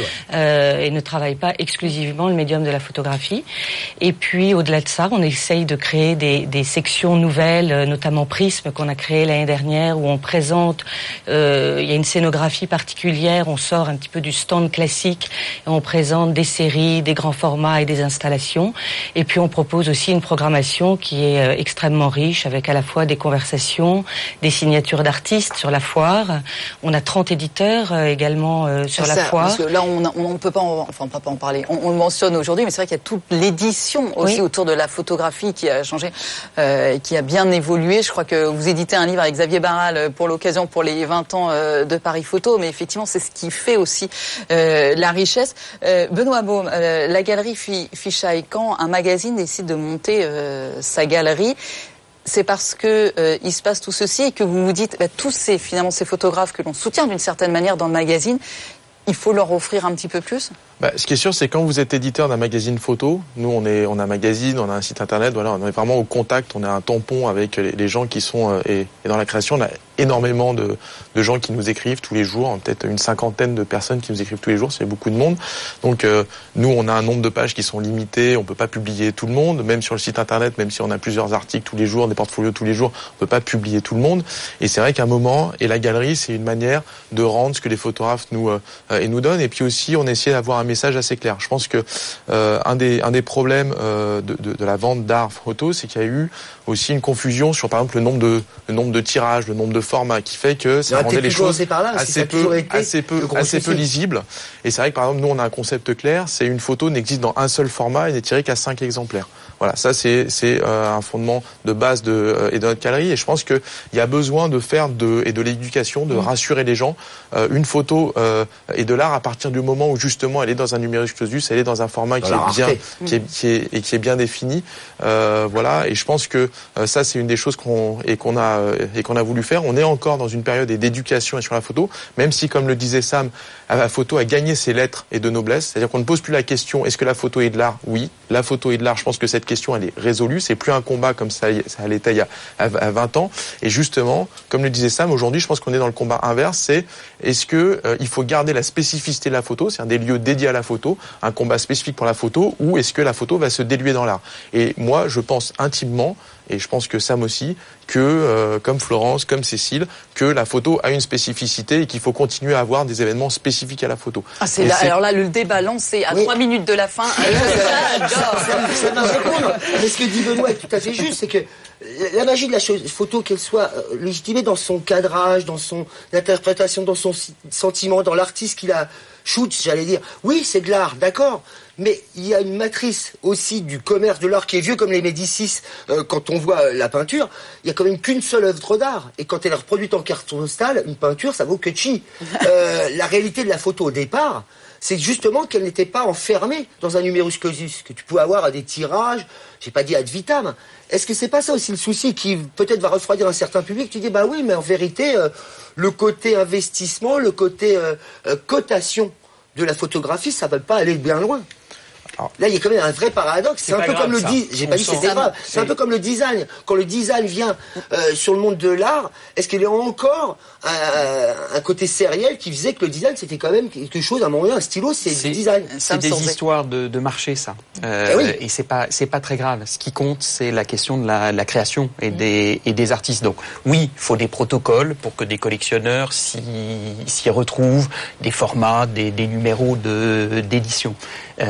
et ne travaillent pas exclusivement le médium de la photographie. Et puis au-delà de ça, on essaye de créer des sections nouvelles, notamment Prisme qu'on a créé l'année dernière, où on présente, il y a une scénographie particulière, on sort un petit peu du stand classique et on présente des séries, des grands formats et des installations. Et puis on propose aussi une programmation qui est extrêmement riche, avec à la fois des conversations, des signatures d'artistes sur la foire. On a 30 éditeurs également sur la foire. Parce que là, on peut pas en parler. On le mentionne aujourd'hui, mais c'est vrai qu'il y a toute l'édition aussi autour de la photographie qui a changé, qui a bien évolué. Je crois que vous éditez un livre avec Xavier Barral pour l'occasion, pour les 20 ans de Paris Photo, mais effectivement, c'est ce qui fait aussi la richesse. Benoît Baume, la galerie Fichaille, quand un magazine décide de monter sa galerie, c'est parce que il se passe tout ceci et que vous vous dites tous ces photographes que l'on soutient d'une certaine manière dans le magazine, il faut leur offrir un petit peu plus? Ce qui est sûr, c'est quand vous êtes éditeur d'un magazine photo, nous on a un magazine, on a un site internet, voilà, on est vraiment au contact, on a un tampon avec les gens qui sont et dans la création, on a énormément de gens qui nous écrivent tous les jours, peut-être une 50aine de personnes qui nous écrivent tous les jours, c'est beaucoup de monde. Donc nous on a un nombre de pages qui sont limitées, on peut pas publier tout le monde, même sur le site internet, même si on a plusieurs articles tous les jours, des portfolios tous les jours, on peut pas publier tout le monde. Et c'est vrai qu'à un moment, et la galerie, c'est une manière de rendre ce que les photographes nous donnent. Et puis aussi, on essaie d'avoir un message assez clair. Je pense que un des problèmes de la vente d'art photo, c'est qu'il y a eu aussi une confusion sur, par exemple, le nombre de tirages, le nombre de formats, qui fait que ça rendait les choses assez peu lisibles. Et c'est vrai que, par exemple, nous, on a un concept clair, c'est une photo n'existe dans un seul format et n'est tirée qu'à 5 exemplaires. Voilà, ça c'est un fondement de base de notre galerie, et je pense que il y a besoin de faire de l'éducation, de rassurer les gens. Une photo est de l'art à partir du moment où justement elle est dans un numerus clausus, elle est dans un format qui est bien défini. Voilà, et je pense que ça c'est une des choses qu'on a voulu faire. On est encore dans une période d'éducation sur la photo, même si, comme le disait Sam, la photo a gagné ses lettres et de noblesse. C'est-à-dire qu'on ne pose plus la question est-ce que la photo est de l'art? Oui, la photo est de l'art. Je pense que cette question elle est résolue. C'est plus un combat comme ça l'était il y a 20 ans. Et justement, comme le disait Sam, aujourd'hui, je pense qu'on est dans le combat inverse. C'est est-ce que il faut garder la spécificité de la photo, c'est-à-dire des lieux dédiés à la photo, un combat spécifique pour la photo, ou est-ce que la photo va se diluer dans l'art? Et moi, je pense intimement, et je pense que Sam aussi, que comme Florence, comme Cécile, que la photo a une spécificité et qu'il faut continuer à avoir des événements spécifiques à la photo. Alors là, le débat lancé à 3 minutes de la fin. Ça va répondre. Mais ce que dit Benoît est tout à fait juste, c'est que la magie de la photo, qu'elle soit légitimée dans son cadrage, dans son interprétation, dans son sentiment, dans l'artiste qui la shoot, j'allais dire. Oui, c'est de l'art, d'accord. Mais il y a une matrice aussi du commerce de l'art qui est vieux comme les Médicis. Quand on voit la peinture, il y a quand même qu'une seule œuvre d'art. Et quand elle est reproduite en carte postale, une peinture, ça vaut que chi. La réalité de la photo au départ, c'est justement qu'elle n'était pas enfermée dans un numerus clausus, que tu pouvais avoir à des tirages, j'ai pas dit ad vitam. Est-ce que c'est pas ça aussi le souci qui peut-être va refroidir un certain public? Tu dis bah oui, mais en vérité, le côté investissement, le côté cotation de la photographie, ça va pas aller bien loin. Là, il y a quand même un vrai paradoxe. C'est un peu comme j'ai pas dit que c'était grave. C'est un peu comme le design. Quand le design vient sur le monde de l'art, est-ce qu'il y a encore un côté sériel qui faisait que le design c'était quand même quelque chose, à un moment donné, un stylo, c'est du design. C'est des histoires de marché, ça. Et c'est pas très grave. Ce qui compte, c'est la question de la création et des artistes. Donc oui, il faut des protocoles pour que des collectionneurs s'y retrouvent, des formats, des numéros d'édition. Mais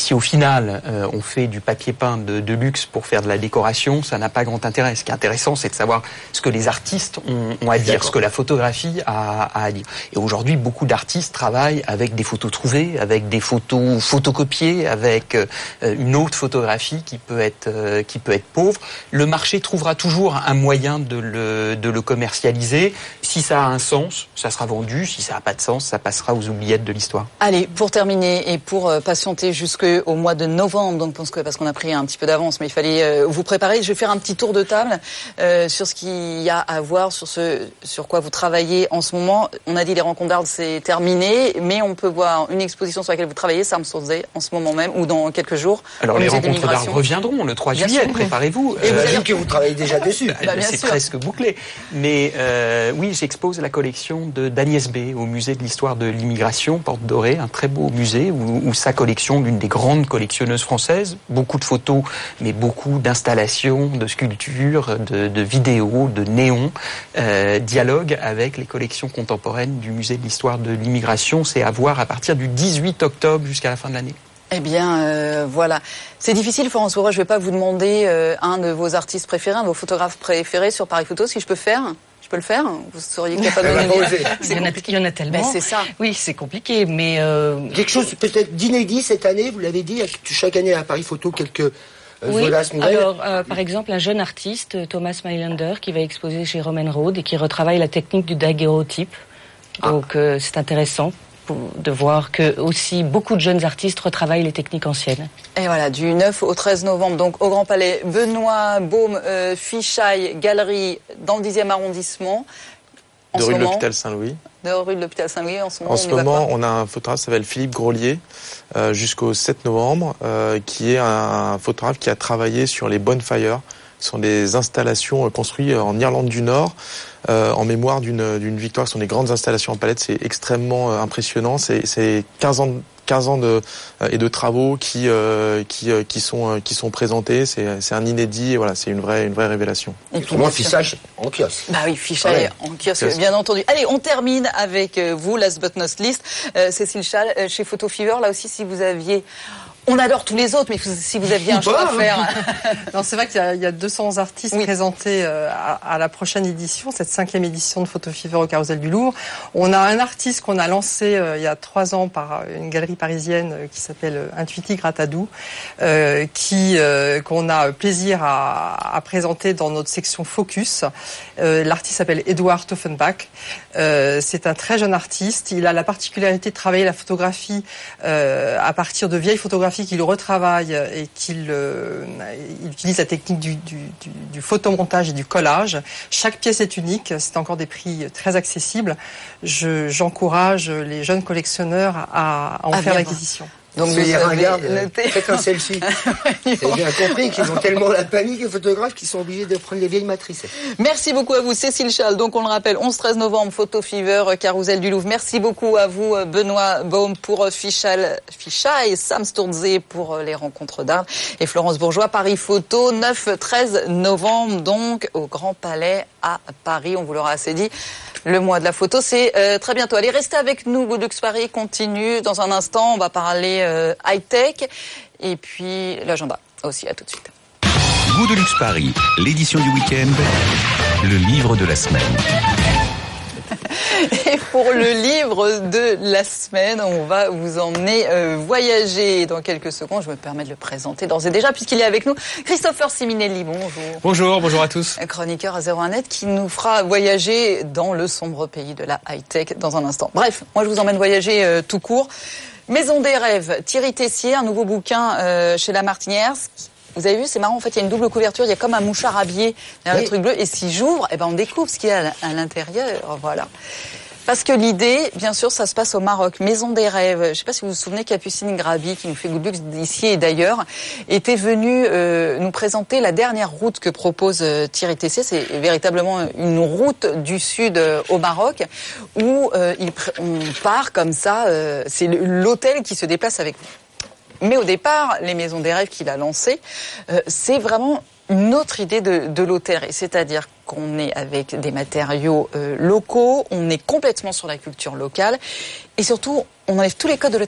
si au final on fait du papier peint de luxe pour faire de la décoration, ça n'a pas grand intérêt. Ce qui est intéressant, c'est de savoir ce que les artistes ont à dire, ce que la photographie a à dire. Et aujourd'hui, beaucoup d'artistes travaillent avec des photos trouvées, avec des photos photocopiées, avec une autre photographie qui peut être pauvre. Le marché trouvera toujours un moyen de le commercialiser. Si ça a un sens, ça sera vendu. Si ça n'a pas de sens, ça passera aux oubliettes de l'histoire. Allez, pour terminer et pour patienter jusqu'au mois de novembre, donc parce qu'on a pris un petit peu d'avance, mais il fallait vous préparer. Je vais faire un petit tour de table sur ce qu'il y a à voir, sur quoi vous travaillez en ce moment. On a dit les rencontres d'art, c'est terminé, mais on peut voir une exposition sur laquelle vous travaillez, Sam Sturdzey, en ce moment même ou dans quelques jours. Alors les rencontres d'art reviendront le 3 juillet, préparez-vous. Et vous avez dit que vous travaillez déjà dessus. C'est presque bouclé. Mais oui, j'expose la collection d'Agnès B au musée de l'histoire de l'immigration, Porte Dorée, un très beau musée où sa collection, l'une des grandes collectionneuses françaises, beaucoup de photos, mais beaucoup d'installations, de sculptures, de vidéos, de néons, dialogue avec les collections contemporaines du musée de l'histoire de l'immigration. C'est à voir à partir du 18 octobre jusqu'à la fin de l'année. Eh bien, voilà. C'est difficile, Florence Bourgeois, je ne vais pas vous demander un de vos artistes préférés, un de vos photographes préférés sur Paris Photo, si je peux faire. Je peux le faire? Vous seriez capable de le dire? Il y en a tellement. Ben, c'est ça. Oui, c'est compliqué, mais... Quelque chose peut-être d'inédit cette année, vous l'avez dit, chaque année à Paris Photo, quelques audaces nouvelles. Alors, par exemple, un jeune artiste, Thomas Mailander, qui va exposer chez Roman Road et qui retravaille la technique du daguerreotype. Donc, c'est intéressant de voir que aussi beaucoup de jeunes artistes retravaillent les techniques anciennes. Et voilà, du 9 au 13 novembre, donc au Grand Palais, Benoît Baume, Fichaille, Galerie, dans le 10e arrondissement. De rue de l'Hôpital Saint-Louis. De rue de l'Hôpital Saint-Louis, en ce moment. En ce moment, on a un photographe qui s'appelle Philippe Grolier, jusqu'au 7 novembre, qui est un photographe qui a travaillé sur les Bonfires. Ce sont des installations construites en Irlande du Nord, en mémoire d'une victoire. Ce sont des grandes installations en palette. C'est extrêmement impressionnant. C'est 15 ans de travaux qui sont présentés. C'est un inédit. Et voilà, c'est une vraie révélation. Et puis moi, fichage en kiosque. Bah oui, fichage en kiosque, bien entendu. Allez, on termine avec vous, last but not least, Cécile Schall, chez Photo Fever. Là aussi, si vous aviez... On adore tous les autres, mais si vous aviez un choix à faire... Non, c'est vrai qu'il y a 200 artistes présentés à la prochaine édition, cette 5e édition de Photo Fever au Carrousel du Louvre. On a un artiste qu'on a lancé il y a 3 ans par une galerie parisienne qui s'appelle Intuiti Gratadou, qu'on a plaisir à présenter dans notre section Focus. L'artiste s'appelle Edouard Toffenbach. C'est un très jeune artiste. Il a la particularité de travailler la photographie à partir de vieilles photographies qu'il retravaille et qu'il utilise la technique du photomontage et du collage. Chaque pièce est unique, c'est encore des prix très accessibles. J'encourage les jeunes collectionneurs à en faire l'acquisition. Donc faites un selfie. J'ai bien compris qu'ils ont tellement la panique, les photographes, qu'ils sont obligés de prendre les vieilles matrices. Merci beaucoup à vous, Cécile Schall. Donc on le rappelle, 11-13 novembre, Photo Fever, Carrousel du Louvre. Merci beaucoup à vous, Benoît Baume, pour Fichaille, Sam Sturdzey pour les rencontres d'art, et Florence Bourgeois, Paris Photo, 9-13 novembre, donc au Grand Palais à Paris. On vous l'aura assez dit. Le mois de la photo, c'est très bientôt. Allez, restez avec nous. Good Luxe Paris continue. Dans un instant, on va parler high-tech et puis l'agenda aussi. À tout de suite. Goût de Luxe Paris, l'édition du week-end, le livre de la semaine. Et pour le livre de la semaine, on va vous emmener voyager dans quelques secondes. Je me permets de le présenter d'ores et déjà puisqu'il est avec nous. Christopher Siminelli, bonjour. Bonjour à tous. Chroniqueur à 01net qui nous fera voyager dans le sombre pays de la high-tech dans un instant. Bref, moi je vous emmène voyager tout court. Maison des rêves, Thierry Tessier, un nouveau bouquin chez La Martinière. Vous avez vu, c'est marrant, en fait, il y a une double couverture, il y a comme un mouchard habillé derrière le truc bleu, et si j'ouvre, on découvre ce qu'il y a à l'intérieur, voilà. Parce que l'idée, bien sûr, ça se passe au Maroc, Maison des rêves. Je ne sais pas si vous vous souvenez, Capucine Grabi, qui nous fait Good Luxe d'ici et d'ailleurs, était venue nous présenter la dernière route que propose Thierry Tessier. C'est véritablement une route du sud au Maroc, où on part comme ça, c'est l'hôtel qui se déplace avec vous. Mais au départ, les Maisons des rêves qu'il a lancées, c'est vraiment une autre idée de l'hôtellerie. C'est-à-dire qu'on est avec des matériaux locaux, on est complètement sur la culture locale et surtout, on enlève tous les codes de l'hôtellerie.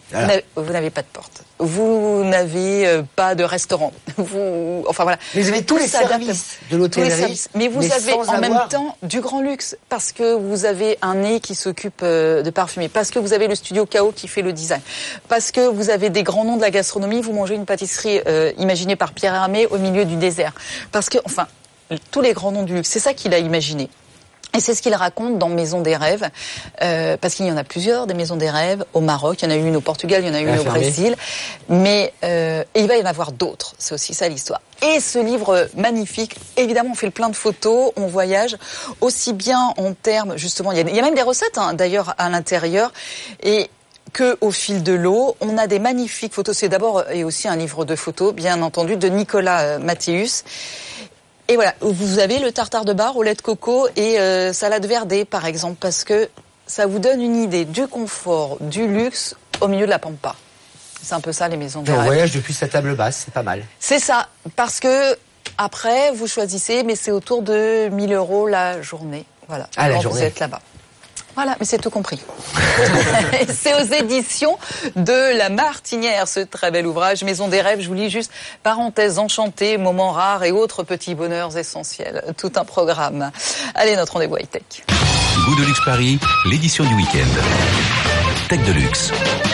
Voilà. Vous n'avez pas de porte. Vous n'avez pas de restaurant. Enfin voilà. Mais vous avez tous les services de l'hôtellerie. Mais vous avez en même temps du grand luxe parce que vous avez un nez qui s'occupe de parfumer, parce que vous avez le studio KO qui fait le design, parce que vous avez des grands noms de la gastronomie. Vous mangez une pâtisserie imaginée par Pierre Hermé au milieu du désert. Parce que, enfin, tous les grands noms du luxe, c'est ça qu'il a imaginé. Et c'est ce qu'il raconte dans Maison des Rêves, parce qu'il y en a plusieurs des Maisons des Rêves au Maroc, il y en a une au Portugal, il y en a une au Brésil, mais et il va y en avoir d'autres, c'est aussi ça l'histoire. Et ce livre magnifique, évidemment on fait le plein de photos, on voyage, aussi bien en termes, justement, il y a même des recettes d'ailleurs à l'intérieur, et que au fil de l'eau, on a des magnifiques photos, c'est d'abord et aussi un livre de photos, bien entendu, de Nicolas Mathéus. Et voilà, vous avez le tartare de bar au lait de coco et salade verdée, par exemple, parce que ça vous donne une idée du confort, du luxe au milieu de la pampa. C'est un peu ça, les maisons des rêves. On voyage depuis sa table basse, c'est pas mal. C'est ça, parce que après, vous choisissez, mais c'est autour de 1 000 € la journée. Voilà, la journée. Vous êtes là-bas. Voilà, mais c'est tout compris. C'est aux éditions de La Martinière, ce très bel ouvrage. Maison des Rêves, je vous lis juste parenthèse enchantée, moments rares et autres petits bonheurs essentiels. Tout un programme. Allez, notre rendez-vous high-tech. Goût de luxe Paris, l'édition du week-end. Tech de luxe.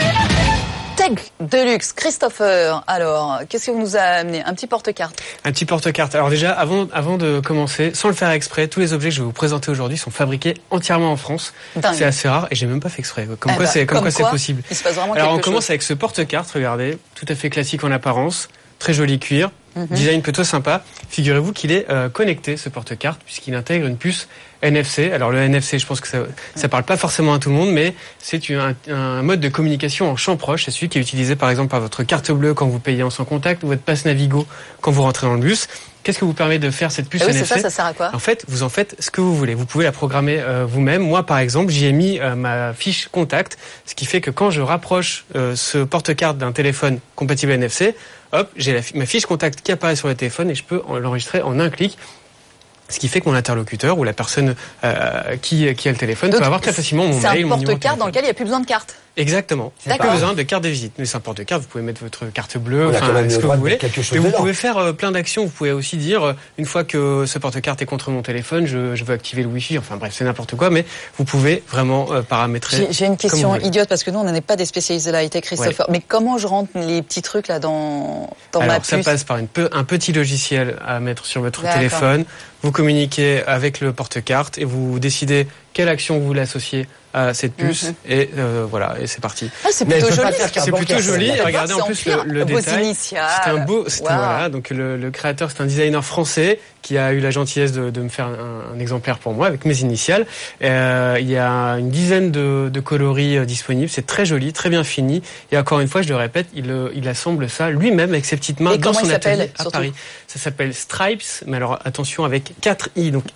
Tech de luxe, Christopher. Alors, qu'est-ce que vous nous a amené? Un petit porte-carte. Un petit porte-carte. Alors déjà, avant de commencer, sans le faire exprès, tous les objets que je vais vous présenter aujourd'hui sont fabriqués entièrement en France. Dingue. C'est assez rare et j'ai même pas fait exprès. Comme quoi c'est possible. Il se passe vraiment Alors on quelque commence chose. avec ce porte-carte, regardez, tout à fait classique en apparence, très joli cuir, design plutôt sympa. Figurez-vous qu'il est connecté, ce porte-carte, puisqu'il intègre une puce NFC. Alors le NFC, je pense que ça parle pas forcément à tout le monde, mais c'est un mode de communication en champ proche. C'est celui qui est utilisé par exemple par votre carte bleue quand vous payez en sans contact ou votre passe Navigo quand vous rentrez dans le bus. Qu'est-ce que vous permet de faire cette puce NFC? C'est ça sert à quoi? En fait, vous en faites ce que vous voulez. Vous pouvez la programmer vous-même. Moi, par exemple, j'y ai mis ma fiche contact, ce qui fait que quand je rapproche ce porte-carte d'un téléphone compatible NFC, hop, j'ai ma fiche contact qui apparaît sur le téléphone et je peux l'enregistrer en un clic. Ce qui fait que mon interlocuteur ou la personne qui a le téléphone peut avoir très facilement mon mail. C'est un porte-carte dans lequel il n'y a plus besoin de carte. Exactement. Pas besoin de carte de visite. Mais c'est un porte-carte, vous pouvez mettre votre carte bleue, ce que vous voulez. Et vous pouvez faire plein d'actions. Vous pouvez aussi dire, une fois que ce porte-carte est contre mon téléphone, je veux activer le Wi-Fi. Enfin bref, c'est n'importe quoi, mais vous pouvez vraiment paramétrer. J'ai une question idiote parce que nous, on n'en est pas des spécialistes de la high-tech, Christopher. Ouais. Mais comment je rentre les petits trucs là dans ma puce? Ça passe par un petit logiciel à mettre sur votre téléphone. Vous communiquez avec le porte-carte et vous décidez quelle action vous voulez associer à cette puce et voilà, et c'est parti. Ah, c'est plutôt joli. C'est plutôt joli. Regardez en plus le détail. C'est un beau. Voilà. Donc le créateur, c'est un designer français qui a eu la gentillesse de me faire un exemplaire pour moi avec mes initiales. Il y a une dizaine de coloris disponibles. C'est très joli, très bien fini. Et encore une fois, je le répète, il assemble ça lui-même avec ses petites mains dans son atelier à Paris. Ça s'appelle Stripes, mais alors attention avec 4 i, donc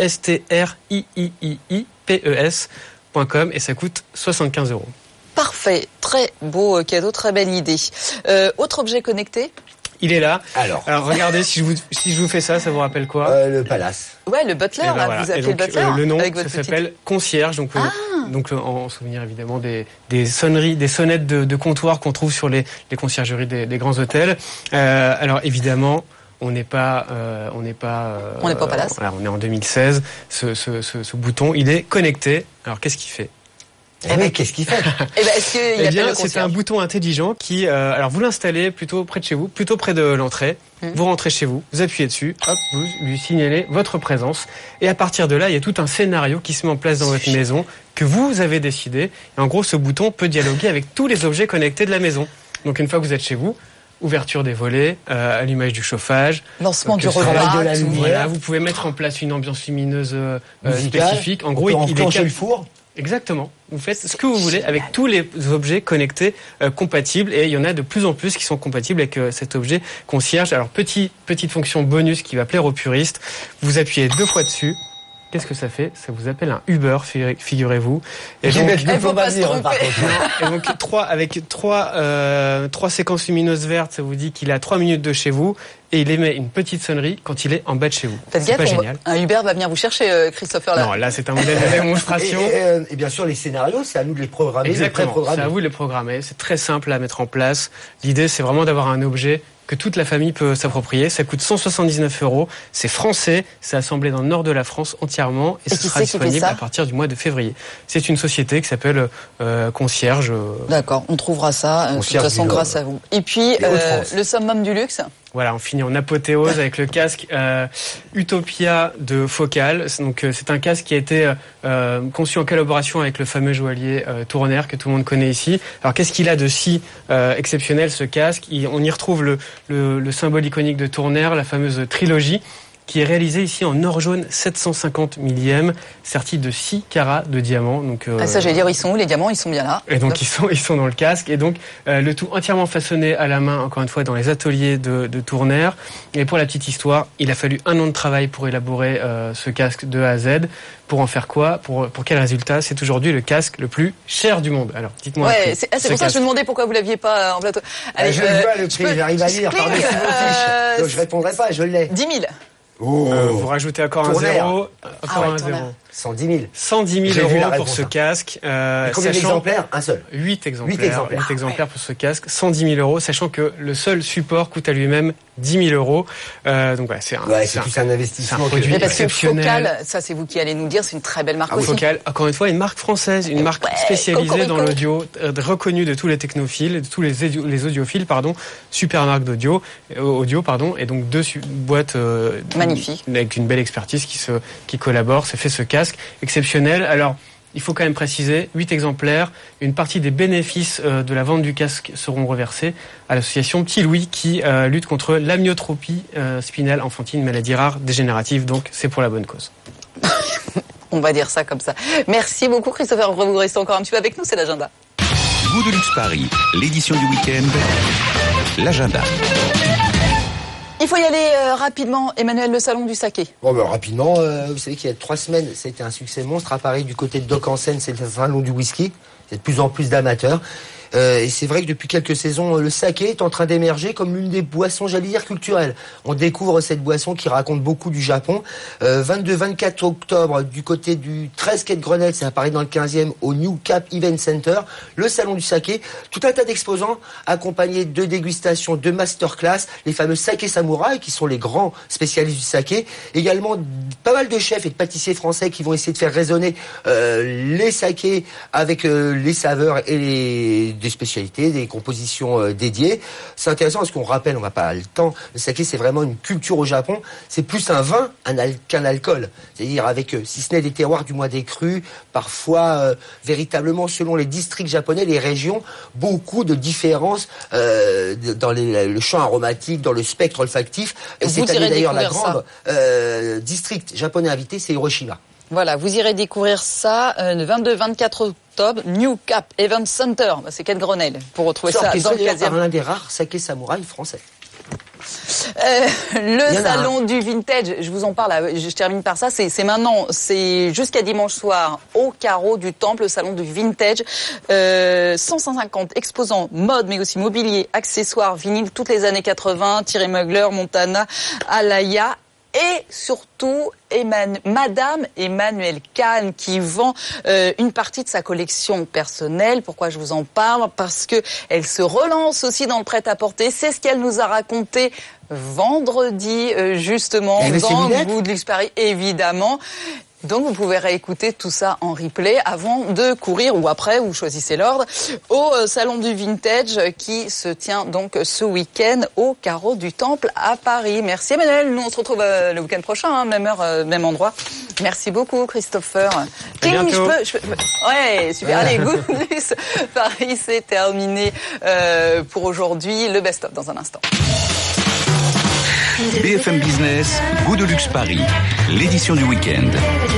STRIIIPES.com et ça coûte 75 €. Parfait, très beau cadeau, très belle idée. Autre objet connecté? Il est là. Alors regardez, si je vous fais ça vous rappelle quoi? Le palace. Ouais, le butler, là, voilà. Vous appelez le butler. Le nom, ça s'appelle concierge, donc en souvenir évidemment des sonneries, des sonnettes de comptoir qu'on trouve sur les conciergeries des grands hôtels. Alors évidemment, on n'est pas au palace. Voilà, on est en 2016. Ce bouton, il est connecté. Alors qu'est-ce qu'il fait? Qu'est-ce qu'il fait? C'est un bouton intelligent qui, alors vous l'installez plutôt près de chez vous, plutôt près de l'entrée. Vous rentrez chez vous, vous appuyez dessus, hop, vous lui signalez votre présence. Et à partir de là, il y a tout un scénario qui se met en place dans votre maison que vous avez décidé. Et en gros, ce bouton peut dialoguer avec tous les objets connectés de la maison. Donc une fois que vous êtes chez vous, ouverture des volets, allumage du chauffage, lancement du repas, de la lumière. Voilà, vous pouvez mettre en place une ambiance lumineuse spécifique. En gros, il est le four. Exactement. Vous faites ce que vous voulez avec tous les objets connectés compatibles et il y en a de plus en plus qui sont compatibles avec cet objet concierge. Alors petite fonction bonus qui va plaire aux puristes. Vous appuyez 2 fois dessus Qu'est-ce que ça fait? Ça vous appelle un Uber, figurez-vous. Et donc, et donc avec trois séquences lumineuses vertes, ça vous dit qu'il est à 3 minutes de chez vous et il émet une petite sonnerie quand il est en bas de chez vous. Faites gaffe, génial. Un Uber va venir vous chercher, Christopher. Là. Non, là c'est un modèle de démonstration. Et bien sûr, les scénarios, c'est à nous de les programmer. Exactement, c'est à vous de les programmer. C'est très simple à mettre en place. L'idée, c'est vraiment d'avoir un objet que toute la famille peut s'approprier. Ça coûte 179 €. C'est français. C'est assemblé dans le nord de la France entièrement. Et ce sera disponible à partir du mois de février. C'est une société qui s'appelle Concierge. D'accord, on trouvera ça. De toute façon, grâce à vous. Et puis, le summum du luxe. Voilà, on finit en apothéose avec le casque Utopia de Focal. Donc, c'est un casque qui a été conçu en collaboration avec le fameux joaillier Tourner que tout le monde connaît ici. Alors, qu'est-ce qu'il a de si exceptionnel, ce casque? On y retrouve le symbole iconique de Tourner, la fameuse trilogie, qui est réalisé ici en or jaune 750 millième, serti de 6 carats de diamant. Donc, ça, j'allais dire, ils sont où les diamants? Ils sont bien là. Et donc, ils sont dans le casque. Et donc, le tout entièrement façonné à la main, encore une fois, dans les ateliers de Tourner. Et pour la petite histoire, il a fallu 1 an de travail pour élaborer ce casque de A à Z. Pour en faire quoi? Pour quel résultat? C'est aujourd'hui le casque le plus cher du monde. Alors, dites-moi. Ouais, c'est pour ça que je me demandais pourquoi vous l'aviez pas en plateau. Allez, je vois le prix, j'arrive à lire par-dessus vos fiches. Donc, je répondrai pas, je l'ai. 10 000. Vous rajoutez encore un zéro. Encore un zéro. 110 000. 110 000 € pour ce casque. Combien d'exemplaires? Un seul. 8 exemplaires. 8 exemplaires pour ce casque. 110 000 €, sachant que le seul support coûte à lui-même 10 000 €. Donc voilà, c'est plus un investissement. C'est un produit exceptionnel. Focal, ça c'est vous qui allez nous dire, c'est une très belle marque aussi. Focal, encore une fois, une marque française, une marque spécialisée dans l'audio, reconnue de tous les technophiles, de tous les audiophiles, super marque audio, et donc 2 boîtes magnifiques avec une belle expertise qui collabore. Ça fait ce casque exceptionnel. Alors, il faut quand même préciser, 8 exemplaires, une partie des bénéfices de la vente du casque seront reversés à l'association Petit Louis qui lutte contre l'amyotropie spinale infantile, maladie rare dégénérative, donc c'est pour la bonne cause. On va dire ça comme ça. Merci beaucoup Christopher, vous restez encore un petit peu avec nous, c'est l'agenda. Goût de luxe Paris, l'édition du week-end, l'agenda. Il faut y aller rapidement, Emmanuel, le salon du saké. Rapidement, vous savez qu'il y a 3 semaines, c'était un succès monstre à Paris. Du côté de Dock en Seine, c'est le salon du whisky. Il y a de plus en plus d'amateurs. Et c'est vrai que depuis quelques saisons, le saké est en train d'émerger comme l'une des boissons, j'allais dire, culturelles. On découvre cette boisson qui raconte beaucoup du Japon. 22-24 octobre, du côté du 13 quai de Grenelle, c'est à Paris dans le 15e, au New Cap Event Center, le salon du saké. Tout un tas d'exposants accompagnés de dégustations, de masterclass, les fameux saké samouraï qui sont les grands spécialistes du saké. Également, pas mal de chefs et de pâtissiers français qui vont essayer de faire résonner les sakés avec les saveurs et des spécialités, des compositions dédiées. C'est intéressant parce qu'on rappelle, on va pas le temps, le saké c'est vraiment une culture au Japon, c'est plus un vin qu'un alcool. C'est-à-dire avec, si ce n'est des terroirs du moins des crus, parfois véritablement selon les districts japonais, les régions, beaucoup de différences dans le champ aromatique, dans le spectre olfactif. Et cette année d'ailleurs la grande district japonais invité, c'est Hiroshima. Voilà, vous irez découvrir ça le 22-24 octobre, New Cap Event Center. C'est quai de Grenelle pour retrouver ça dans le 15e. C'est l'un des rares sakés samouraï français. Le salon du vintage, je vous en parle, je termine par ça, c'est maintenant, c'est jusqu'à dimanche soir au carreau du Temple, le salon du vintage, 150 exposants mode mais aussi mobilier, accessoires, vinyle, toutes les années 80, Thierry Mugler, Montana, Alaya. Et surtout, Madame Emmanuelle Kahn qui vend une partie de sa collection personnelle. Pourquoi je vous en parle? Parce que elle se relance aussi dans le prêt-à-porter. C'est ce qu'elle nous a raconté vendredi, justement, dans Goût de luxe Paris, évidemment. Donc vous pouvez réécouter tout ça en replay avant de courir ou après, vous choisissez l'ordre, au salon du vintage qui se tient donc ce week-end au carreau du Temple à Paris. Merci Emmanuel, nous on se retrouve le week-end prochain, même heure, même endroit. Merci beaucoup Christopher. Cling, ouais, super. Allez, Goût de luxe Paris, c'est terminé pour aujourd'hui. Le best-of dans un instant. BFM Business, Goût de luxe Paris, l'édition du week-end.